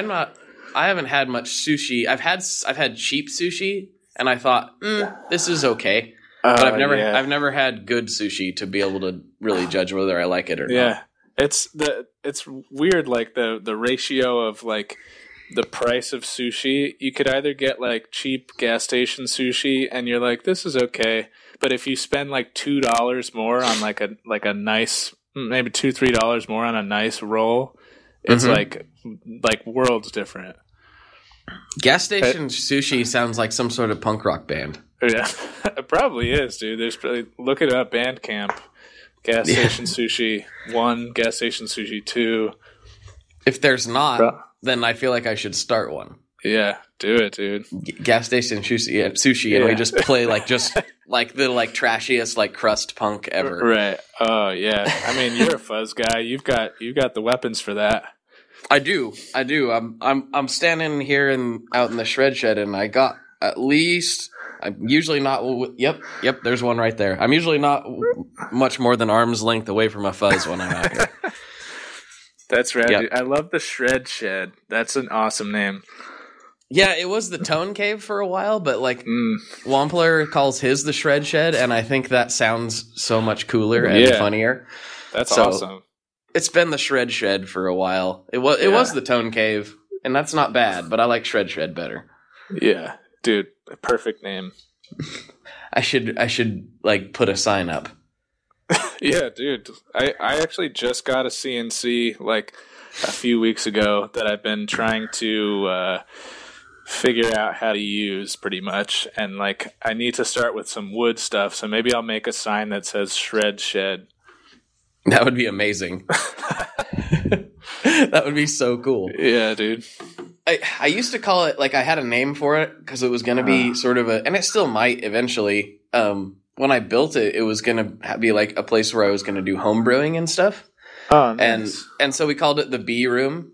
I haven't had much sushi. I've had cheap sushi, and I thought, this is okay. But I've never had good sushi to be able to really judge whether I like it or not. Yeah, it's weird, like the ratio of like the price of sushi. You could either get like cheap gas station sushi, and you're like, this is okay. But if you spend like $2 more on like a nice, maybe $2-3 more on a nice roll, it's like worlds different. Gas station sushi sounds like some sort of punk rock band. Yeah, it probably is, dude. There's probably, look it up, Bandcamp. Gas station sushi 1, gas station sushi 2. If there's not, then I feel like I should start one. Yeah, do it, dude. Gas station sushi, and we just play like the trashiest like crust punk ever. Right. Oh yeah. I mean, you're a fuzz guy. You've got the weapons for that. I do. I'm standing here out in the shred shed, and I got at least. I'm usually not. Yep. There's one right there. I'm usually not much more than arm's length away from a fuzz when I'm out here. That's rad. Yep. I love the shred shed. That's an awesome name. Yeah, it was the Tone Cave for a while, but like Wampler calls his the Shred Shed, and I think that sounds so much cooler and funnier. That's awesome. It's been the Shred Shed for a while. It was the Tone Cave, and that's not bad, but I like Shred Shed better. Yeah, dude, perfect name. I should like put a sign up. Yeah, dude. I actually just got a CNC like a few weeks ago that I've been trying to figure out how to use pretty much, and like I need to start with some wood stuff, so maybe I'll make a sign that says Shred Shed. That would be amazing. That would be so cool. Yeah, dude. I used to call it, like, I had a name for it because it was going to be sort of and it still might eventually. When I built it, it was going to be like a place where I was going to do home brewing and stuff. Oh, nice. And so we called it the B Room.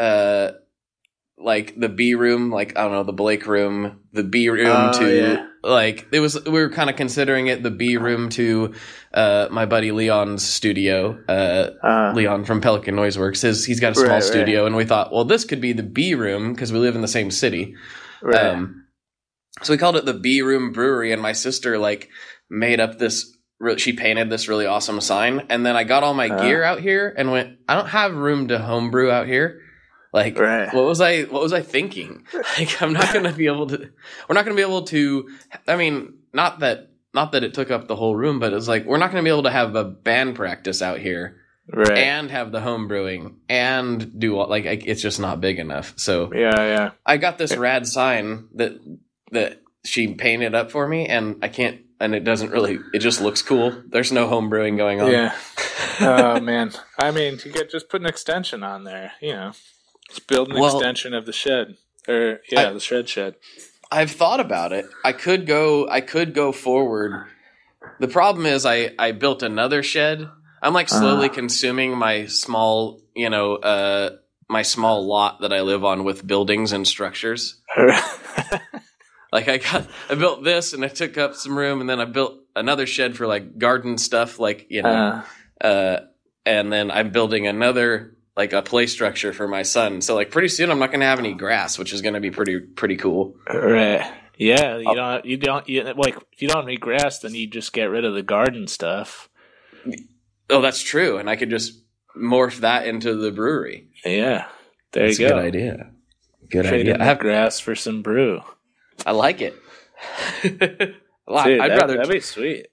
Like the B Room, like, I don't know, the Blake Room, the B Room like, we were kind of considering it the B Room to my buddy Leon's studio. Leon from Pelican Noise Works. He's got a small studio, and we thought, well, this could be the B Room because we live in the same city. Right. So we called it the B Room Brewery, and my sister like made up this. She painted this really awesome sign, and then I got all my gear out here and went, I don't have room to homebrew out here. Like, what was I thinking? Like, I'm not going to be able to, we're not going to be able to, I mean, not that it took up the whole room, but it's like, we're not going to be able to have a band practice out here and have the home brewing and do like, it's just not big enough. So yeah. I got this rad sign that she painted up for me, and I can't, and it doesn't really, it just looks cool. There's no home brewing going on. Yeah. Oh man. I mean, you could just put an extension on there, you know. Just build an extension of the shed, the shred shed. I've thought about it. I could go forward The problem is I built another shed. I'm like slowly consuming my small, my small lot that I live on with buildings and structures. Like I built this and it took up some room, and then I built another shed for like garden stuff, like, and then I'm building another, like a play structure for my son. So like pretty soon I'm not going to have any grass, which is going to be pretty cool. Right. Yeah. You don't like, if you don't have any grass, then you just get rid of the garden stuff. Oh, that's true. And I could just morph that into the brewery. Yeah. That's you go. Good idea. Good idea. I have grass for some brew. I like it. Dude, that'd be sweet.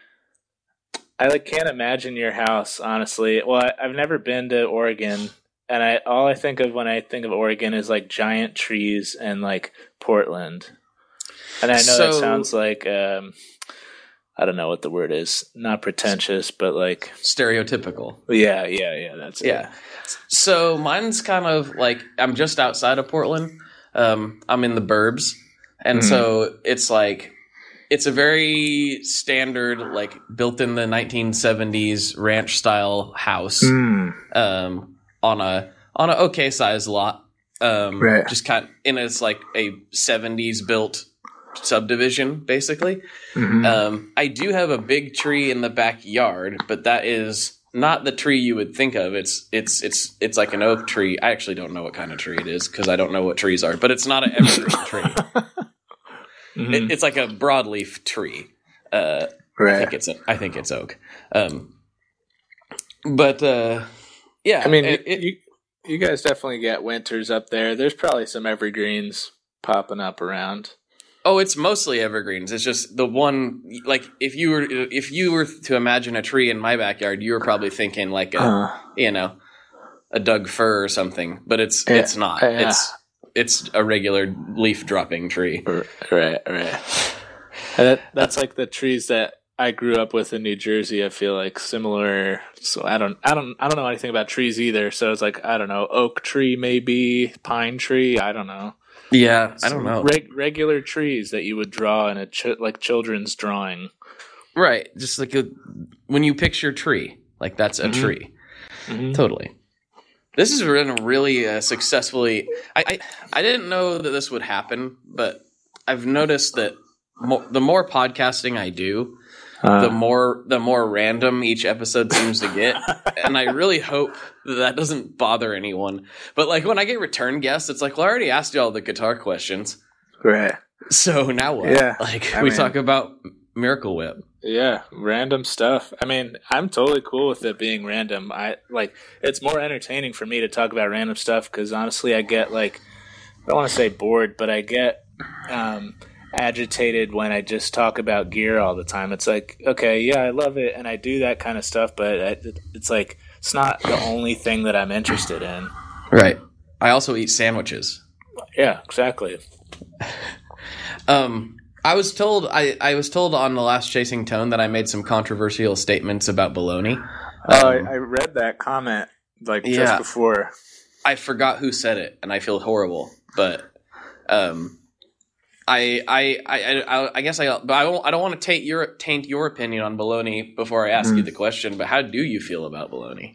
I can't imagine your house, honestly. Well, I've never been to Oregon, and all I think of when I think of Oregon is like giant trees and like Portland. And I know that sounds like I don't know what the word is. Not pretentious, but like stereotypical. Yeah, that's it. Yeah. So mine's kind of like, I'm just outside of Portland. I'm in the burbs. And so it's like, it's a very standard, like built in the 1970s ranch style house, on a okay sized lot. Right. Just kind of, and it's like a 70s built subdivision, basically. I do have a big tree in the backyard, but that is not the tree you would think of. It's like an oak tree. I actually don't know what kind of tree it is because I don't know what trees are, but it's not an evergreen tree. It's like a broadleaf tree. Right. I think it's oak. But yeah. I mean, you guys definitely get winters up there. There's probably some evergreens popping up around. Oh, it's mostly evergreens. It's just the one, like if you were to imagine a tree in my backyard, you were probably thinking like a Doug fir or something, but it's not. Yeah. It's a regular leaf dropping tree. Right. That's like the trees that I grew up with in New Jersey. I feel like similar. So I don't know anything about trees either. So it's like, I don't know, oak tree maybe, pine tree. I don't know. Yeah, I don't know. Regular trees that you would draw in a like children's drawing. Right, just like when you picture tree, like that's a tree. Totally. This has been really successfully. I didn't know that this would happen, but I've noticed that the more podcasting I do, the more random each episode seems to get, and I really hope that doesn't bother anyone. But like when I get return guests, it's like, well, I already asked you all the guitar questions, right? So now what? Yeah, we talk about Miracle Whip. Yeah, random stuff. I mean, I'm totally cool with it being random. It's more entertaining for me to talk about random stuff because honestly, I get like, I don't want to say bored, but I get agitated when I just talk about gear all the time. It's like, okay, yeah, I love it and I do that kind of stuff, but it's like, it's not the only thing that I'm interested in. Right. I also eat sandwiches. Yeah, exactly. I was told on the last Chasing Tone that I made some controversial statements about bologna. I read that comment just before. I forgot who said it, and I feel horrible. But I guess I don't want to taint your opinion on bologna before I ask you the question. But how do you feel about bologna?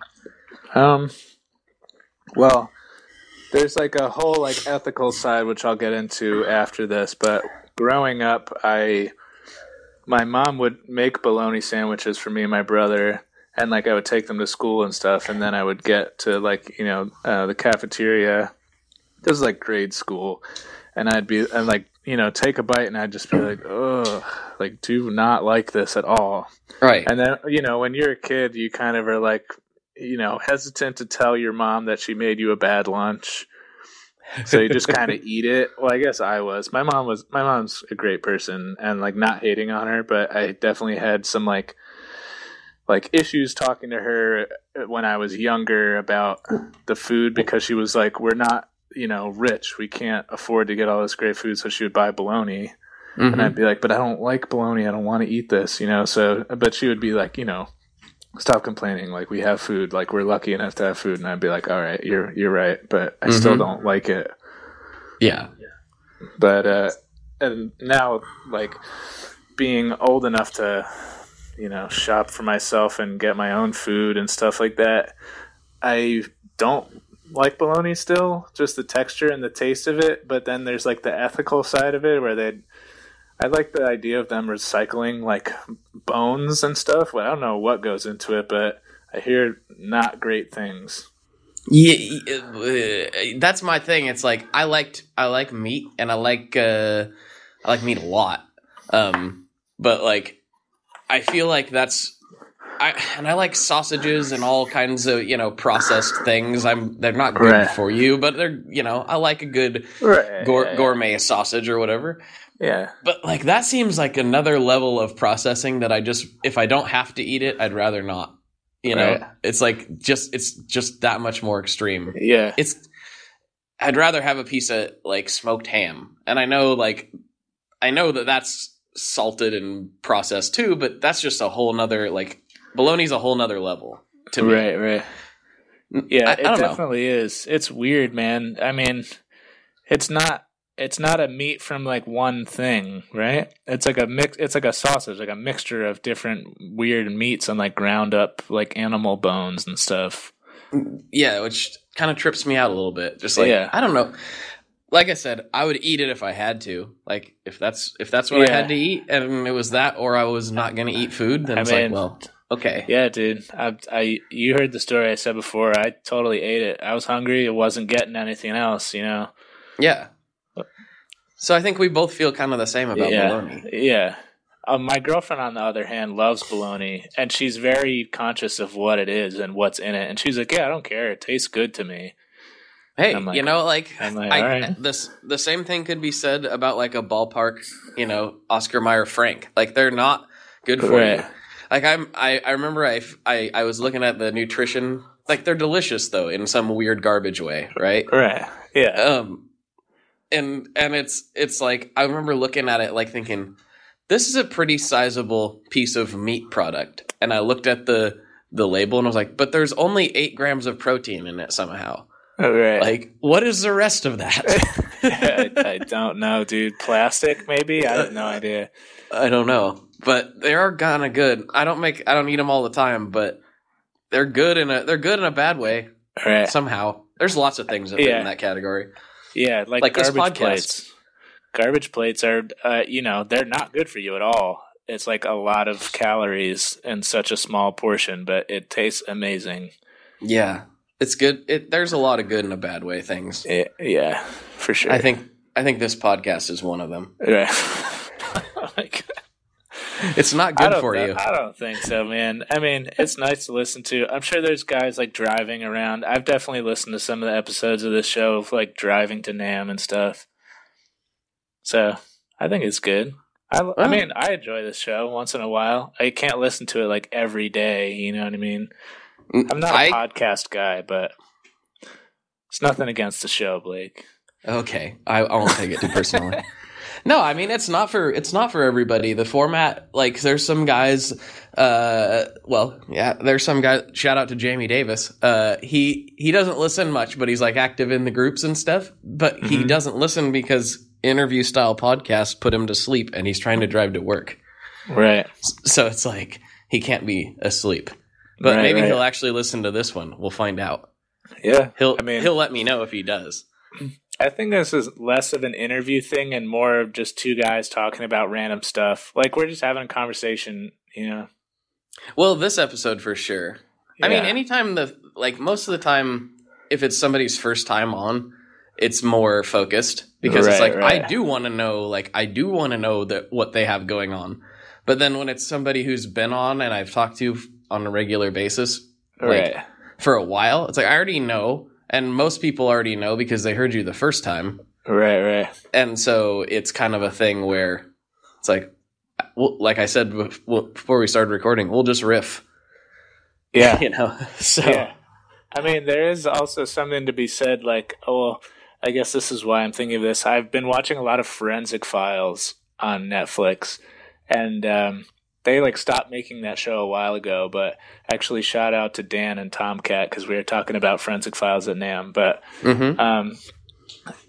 Well, there's like a whole like ethical side which I'll get into after this, but growing up, my mom would make bologna sandwiches for me and my brother, and like I would take them to school and stuff, and then I would get to like the cafeteria. This was like grade school, and I'd take a bite, and I'd just be like, ugh, like do not like this at all. Right. And then when you're a kid, you kind of are like hesitant to tell your mom that she made you a bad lunch. So you just kind of eat it. Well, I guess I was. My mom's a great person and like not hating on her, but I definitely had some like issues talking to her when I was younger about the food because she was like, we're not, rich. We can't afford to get all this great food. So she would buy bologna and I'd be like, but I don't like bologna. I don't want to eat this, so, but she would be like, stop complaining. Like we have food, like we're lucky enough to have food. And I'd be like, all right, you're right. But I still don't like it. Yeah. But, and now like being old enough to shop for myself and get my own food and stuff like that. I don't like bologna still, just the texture and the taste of it. But then there's like the ethical side of it where I like the idea of them recycling like bones and stuff. Well, I don't know what goes into it, but I hear not great things. Yeah, that's my thing. It's like I like meat, and I like meat a lot. But like I feel like I like sausages and all kinds of processed things. They're not good for you, but they're I like a good gourmet sausage or whatever. Yeah. But like that seems like another level of processing that if I don't have to eat it, I'd rather not. It's like it's just that much more extreme. Yeah. I'd rather have a piece of like smoked ham. And I know that that's salted and processed too, but that's just a whole nother, like, bologna's a whole nother level to me. Right. Yeah, I don't definitely is. It's weird, man. I mean, it's not a meat from like one thing, right? It's like a sausage, like a mixture of different weird meats and like ground up like animal bones and stuff. Yeah, which kind of trips me out a little bit. Just like, I don't know. Like I said, I would eat it if I had to. Like if that's what I had to eat, and it was that, or I was not going to eat food, then like, well, okay. Yeah, dude. You heard the story I said before. I totally ate it. I was hungry. It wasn't getting anything else, Yeah. So I think we both feel kind of the same about bologna. Yeah. My girlfriend, on the other hand, loves bologna, and she's very conscious of what it is and what's in it. And she's like, "Yeah, I don't care. It tastes good to me." Hey, I'm like, all right. The same thing could be said about like a ballpark, Oscar Mayer Frank. Like they're not good for you. Like I remember I was looking at the nutrition. Like they're delicious though in some weird garbage way, right? Right. Yeah. And it's like I remember looking at it like thinking, this is a pretty sizable piece of meat product. And I looked at the label and I was like, but there's only 8 grams of protein in it somehow. Right. Like, what is the rest of that? I don't know, dude. Plastic, maybe? I have no idea. I don't know, but they are kind of good. I don't eat them all the time, but they're good in a bad way. Right. Somehow, there's lots of things that fit in that category. Yeah, like garbage plates. Garbage plates are, they're not good for you at all. It's like a lot of calories in such a small portion, but it tastes amazing. Yeah. It's good. There's a lot of good in a bad way things. Yeah, for sure. I think this podcast is one of them. Right. Oh my God. It's not good for you. I don't think so, man. I mean, it's nice to listen to. I'm sure there's guys like driving around. I've definitely listened to some of the episodes of this show of like driving to NAMM and stuff. So I think it's good. I mean, I enjoy this show once in a while. I can't listen to it like every day. You know what I mean? I'm not a podcast guy, but it's nothing against the show, Blake. Okay, I won't take it too personally. No, I mean it's not for everybody. The format, like, there's some guys. There's some guy. Shout out to Jamie Davis. He doesn't listen much, but he's like active in the groups and stuff. But he doesn't listen because interview style podcasts put him to sleep, and he's trying to drive to work. Right. So it's like he can't be asleep. But maybe he'll actually listen to this one. We'll find out. Yeah. He'll let me know if he does. I think this is less of an interview thing and more of just two guys talking about random stuff. Like, we're just having a conversation, Well, this episode for sure. Yeah. I mean, anytime most of the time, if it's somebody's first time on, it's more focused because it's like, I do want to know that what they have going on. But then when it's somebody who's been on and I've talked to on a regular basis, for a while, it's like, I already know. And most people already know because they heard you the first time. Right. And so it's kind of a thing where it's like, like I said before we started recording, we'll just riff. Yeah. So. Yeah. I mean, there is also something to be said like, I guess this is why I'm thinking of this. I've been watching a lot of Forensic Files on Netflix. And they like stopped making that show a while ago, but actually shout out to Dan and Tomcat because we were talking about Forensic Files at NAMM. But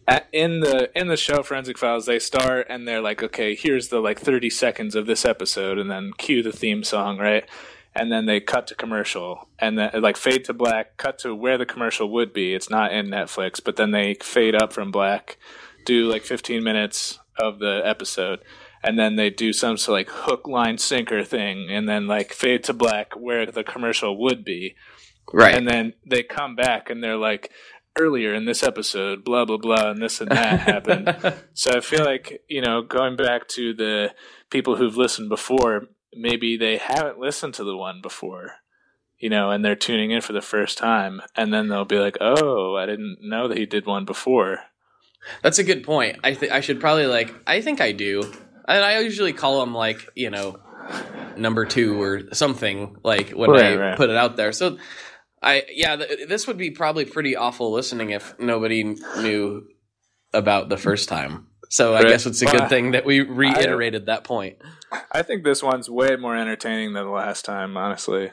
In the show Forensic Files, they start and they're like, okay, here's the like 30 seconds of this episode, and then cue the theme song, right? And then they cut to commercial, and then like fade to black, cut to where the commercial would be. It's not in Netflix, but then they fade up from black, do like 15 minutes of the episode, and then they do some sort of like hook, line, sinker thing, and then like fade to black where the commercial would be. Right. And then they come back and they're like, earlier in this episode, blah, blah, blah, and this and that happened. So I feel like, going back to the people who've listened before, maybe they haven't listened to the one before, and they're tuning in for the first time. And then they'll be like, oh, I didn't know that he did one before. That's a good point. I should probably I think I do. And I usually call them number 2 or something when I put it out there. So this would be probably pretty awful listening if nobody knew about the first time. So I guess it's a good thing that we reiterated that point. I think this one's way more entertaining than the last time, honestly.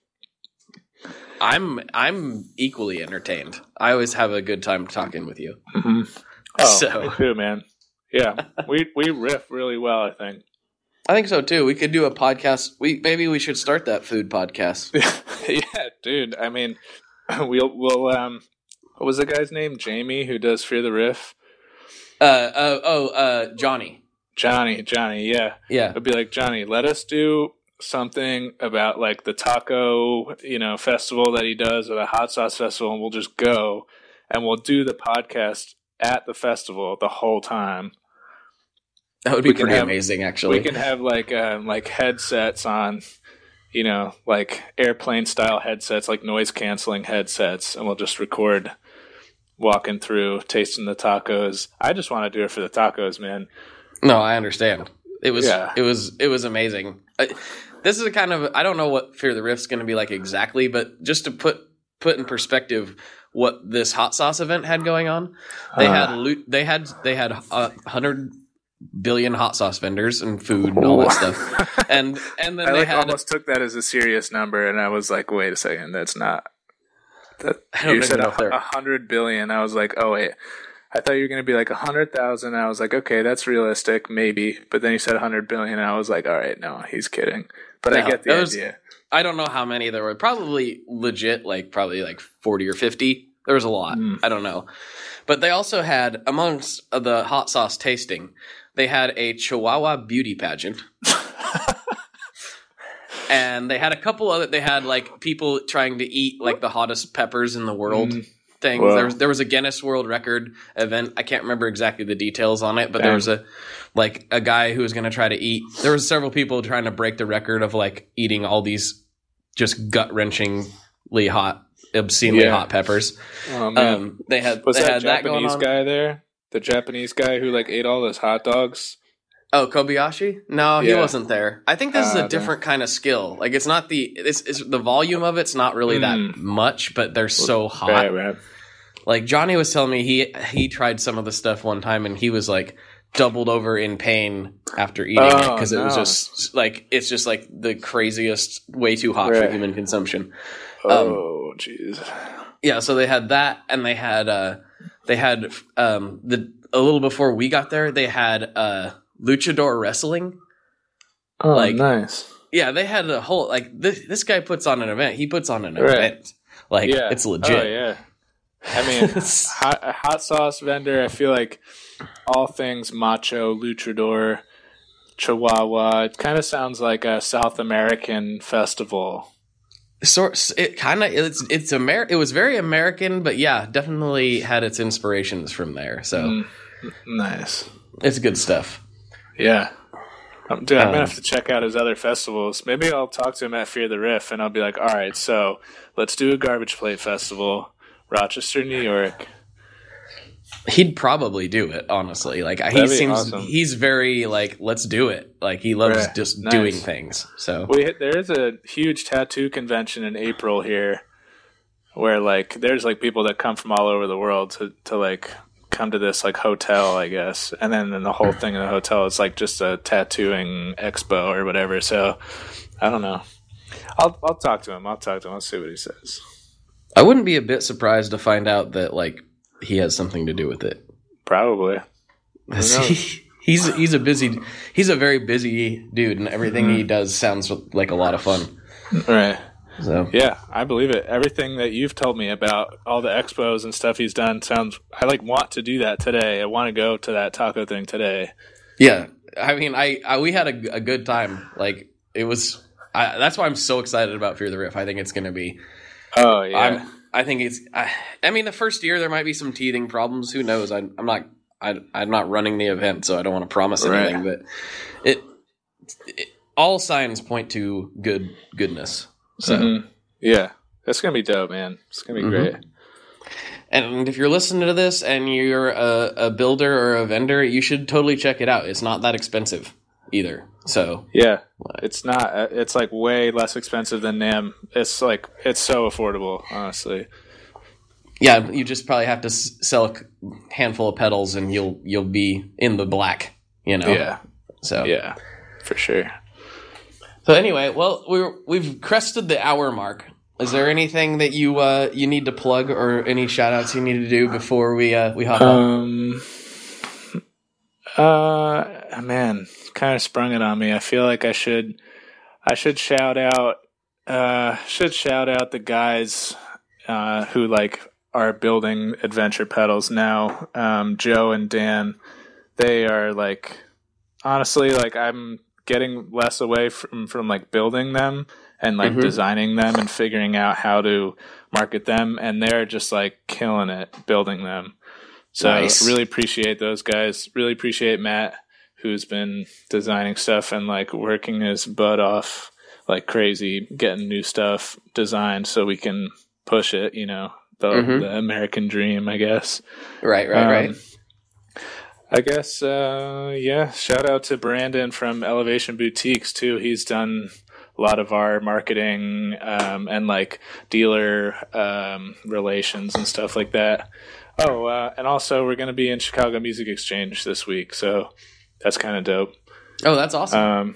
I'm equally entertained. I always have a good time talking with you. Mm-hmm. Oh, me too, man. Yeah, we riff really well, I think. I think so too. We could do a podcast. Maybe we should start that food podcast. Yeah, dude. I mean, we'll what was the guy's name? Jamie, who does Fear the Riff? Johnny. Johnny, yeah. Yeah. It'd be like, Johnny, let us do something about the taco, festival that he does, or the hot sauce festival, and we'll just go and we'll do the podcast at the festival the whole time. That would be pretty amazing, actually. We can have headsets on, airplane style headsets, noise canceling headsets, and we'll just record walking through, tasting the tacos. I just want to do it for the tacos, man. No, I understand. It was amazing. This is a kind of, I don't know what Fear the Riff's going to be like exactly, but just to put in perspective what this hot sauce event had going on, they had 100 billion hot sauce vendors and food and all that stuff, and then they almost took that as a serious number, and I was like, wait a second, that's not that. You said 100 billion. I was like, oh wait, I thought you were going to be 100,000. I was like, okay, that's realistic, maybe. But then you said 100 billion, and I was like, all right, no, he's kidding. But I get the idea. I don't know how many there were. Probably legit, probably 40 or 50. There was a lot. I don't know. But they also had, amongst the hot sauce tasting, they had a Chihuahua beauty pageant. And they had a couple other, they had people trying to eat the hottest peppers in the world thing. Wow. There was a Guinness World Record event. I can't remember exactly the details on it, but there was a guy who was going to try to eat. There was several people trying to break the record of eating all these just gut-wrenchingly hot, obscenely hot peppers. Oh, man. They had that that going Japanese on. Guy there? The Japanese guy who ate all those hot dogs? Oh, Kobayashi? No, he wasn't there. I think this is a different kind of skill. It's not it's the volume of it's not really that much, but they're so hot. Right. Johnny was telling me he tried some of the stuff one time and he was doubled over in pain after eating it because it was just it's just the craziest, way too hot for human consumption. Oh, jeez. Yeah, so they had that, and they had a little before we got there, they had luchador wrestling. Oh, nice. Yeah, they had a whole this guy puts on an event. He puts on an event. It's legit. Oh, yeah. I mean, a hot sauce vendor, I feel like all things macho, luchador, Chihuahua, it kind of sounds like a South American festival. It was very American, but yeah, definitely had its inspirations from there. So nice. It's good stuff. Yeah. Dude, I'm going to have to check out his other festivals. Maybe I'll talk to him at Fear the Riff, and I'll be like, all right, so let's do a Garbage Plate Festival, Rochester, New York. He'd probably do it, honestly. He seems awesome. He's very let's do it. He loves just doing things. So there is a huge tattoo convention in April here, where there's people that come from all over the world to come to this hotel, I guess, and then the whole thing in the hotel is just a tattooing expo or whatever. So I don't know. I'll talk to him. I'll see what he says. I wouldn't be a bit surprised to find out that he has something to do with it. Probably. He's a very busy dude, and everything he does sounds like a lot of fun. Right. So yeah, I believe it. Everything that you've told me about all the expos and stuff he's done sounds. I want to do that today. I want to go to that taco thing today. Yeah, I mean, we had a good time. Like it was. That's why I'm so excited about Fear the Riff. I think it's going to be. Oh yeah. I think it's. I mean, the first year there might be some teething problems. Who knows? I'm not running the event, so I don't want to promise anything. But it all signs point to goodness. So yeah, that's gonna be dope, man. It's gonna be great. And if you're listening to this and you're a builder or a vendor, you should totally check it out. It's not that expensive either. So yeah, it's not. It's like way less expensive than NAMM. It's so affordable, honestly. Yeah, you just probably have to sell a handful of pedals, and you'll be in the black. Yeah. So yeah, for sure. So anyway, well, we've crested the hour mark. Is there anything that you need to plug or any shout outs you need to do before we hop on? Man, kind of sprung it on me. I feel like I should shout out the guys who are building adventure pedals now. Joe and Dan, they are honestly, I'm getting less away from building them and designing them and figuring out how to market them, and they're just killing it building them. So nice. Really appreciate those guys. Really appreciate Matt, who's been designing stuff and working his butt off like crazy, getting new stuff designed so we can push it, the American dream, I guess. Right. I guess, shout out to Brandon from Elevation Boutiques, too. He's done a lot of our marketing and, dealer relations and stuff like that. Oh, and also we're going to be in Chicago Music Exchange this week, so that's kind of dope. Oh, that's awesome.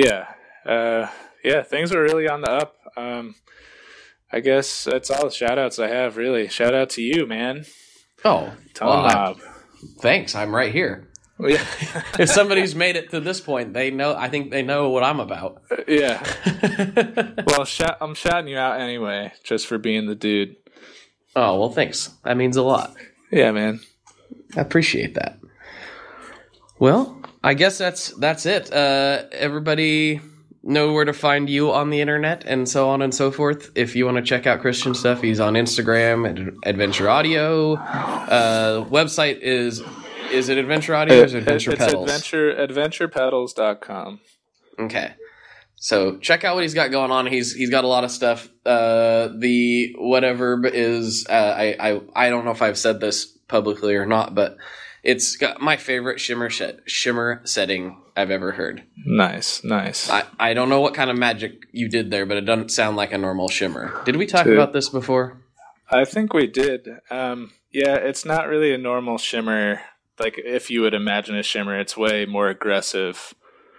Things are really on the up. I guess that's all the shout-outs I have, really. Shout out to you, man. Oh, Tom Knob. Thanks, I'm right here. Yeah. If somebody's made it to this point, I think they know what I'm about. Yeah. Well, I'm shouting you out anyway, just for being the dude. Oh, well, thanks. That means a lot. Yeah, man. I appreciate that. Well, I guess that's it. Everybody know where to find you on the internet and so on and so forth. If you want to check out Christian stuff, he's on Instagram at Adventure Audio. Website is it Adventure Audio or is it Adventure Pedals? It's adventurepedals.com. Okay. So check out what he's got going on. He's got a lot of stuff. The whatever is I don't know if I've said this publicly or not, but it's got my favorite shimmer setting I've ever heard. Nice. I don't know what kind of magic you did there, but it doesn't sound like a normal shimmer. Did we talk about this before? I think we did. It's not really a normal shimmer. If you would imagine a shimmer, it's way more aggressive.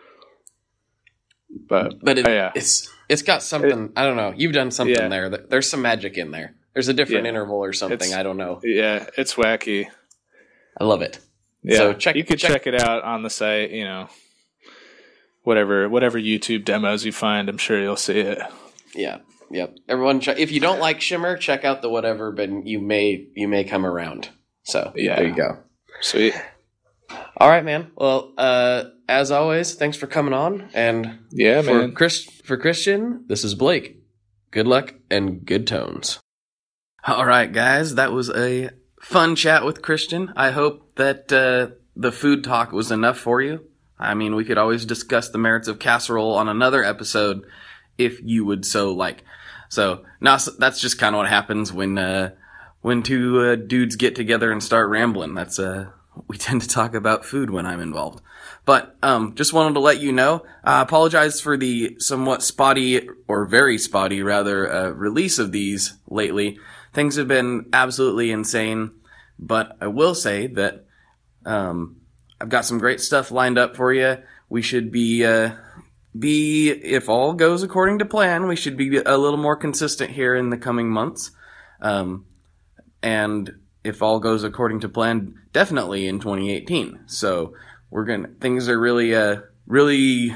But it's got something. I don't know. You've done something there. There's some magic in there. There's a different interval or something. I don't know. Yeah, it's wacky. I love it. Yeah, so you could check it out on the site. Whatever YouTube demos you find, I'm sure you'll see it. Yeah. Yep. Everyone, if you don't like shimmer, check out the whatever. But you may come around. So there you go. Sweet. All right, man. Well, as always, thanks for coming on. And man. For Christian, this is Blake. Good luck and good tones. All right, guys. That was a fun chat with Christian. I hope that the food talk was enough for you. I mean, we could always discuss the merits of casserole on another episode if you would so like. So now that's just kind of what happens when two dudes get together and start rambling. That's we tend to talk about food when I'm involved. But just wanted to let you know, I apologize for the somewhat spotty, or very spotty rather, release of these lately. Things have been absolutely insane, but I will say that I've got some great stuff lined up for you. We should be, if all goes according to plan, we should be a little more consistent here in the coming months. And if all goes according to plan, definitely in 2018. So things are really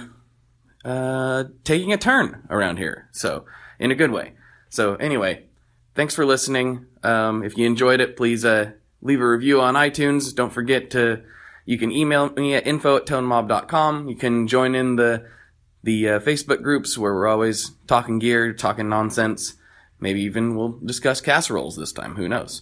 taking a turn around here. So in a good way. So anyway, thanks for listening. If you enjoyed it, please leave a review on iTunes. Don't forget you can email me at info@tonemob.com. You can join in the Facebook groups where we're always talking gear, talking nonsense. Maybe even we'll discuss casseroles this time. Who knows?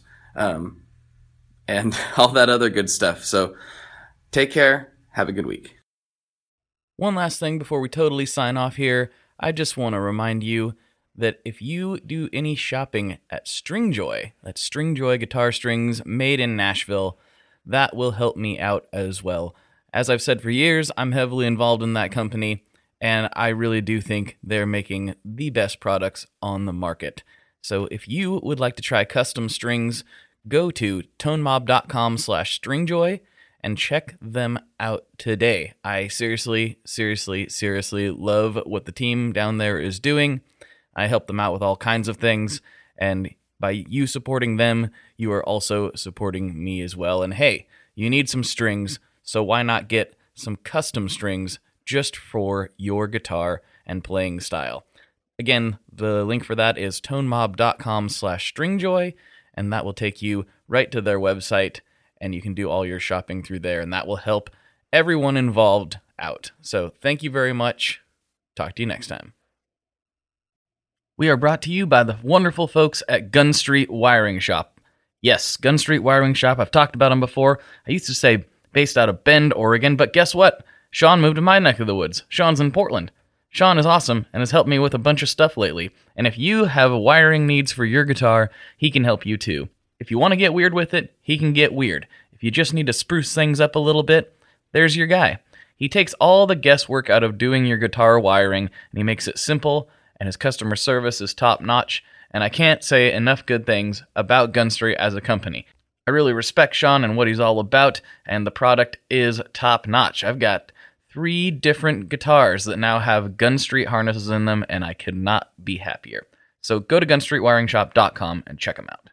And all that other good stuff. So take care. Have a good week. One last thing before we totally sign off here. I just want to remind you that if you do any shopping at Stringjoy, that's Stringjoy guitar strings made in Nashville, that will help me out as well. As I've said for years, I'm heavily involved in that company, and I really do think they're making the best products on the market. So if you would like to try custom strings, go to tonemob.com/stringjoy and check them out today. I seriously love what the team down there is doing. I help them out with all kinds of things, and by you supporting them, you are also supporting me as well. And hey, you need some strings, so why not get some custom strings just for your guitar and playing style? Again, the link for that is tonemob.com/stringjoy, and that will take you right to their website, and you can do all your shopping through there, and that will help everyone involved out. So thank you very much. Talk to you next time. We are brought to you by the wonderful folks at Gun Street Wiring Shop. Yes, Gun Street Wiring Shop. I've talked about them before. I used to say based out of Bend, Oregon, but guess what? Sean moved to my neck of the woods. Sean's in Portland. Sean is awesome and has helped me with a bunch of stuff lately. And if you have wiring needs for your guitar, he can help you too. If you want to get weird with it, he can get weird. If you just need to spruce things up a little bit, there's your guy. He takes all the guesswork out of doing your guitar wiring, and he makes it simple, and his customer service is top-notch, and I can't say enough good things about Gun Street as a company. I really respect Sean and what he's all about, and the product is top-notch. I've got 3 different guitars that now have Gun Street harnesses in them, and I could not be happier. So go to gunstreetwiringshop.com and check them out.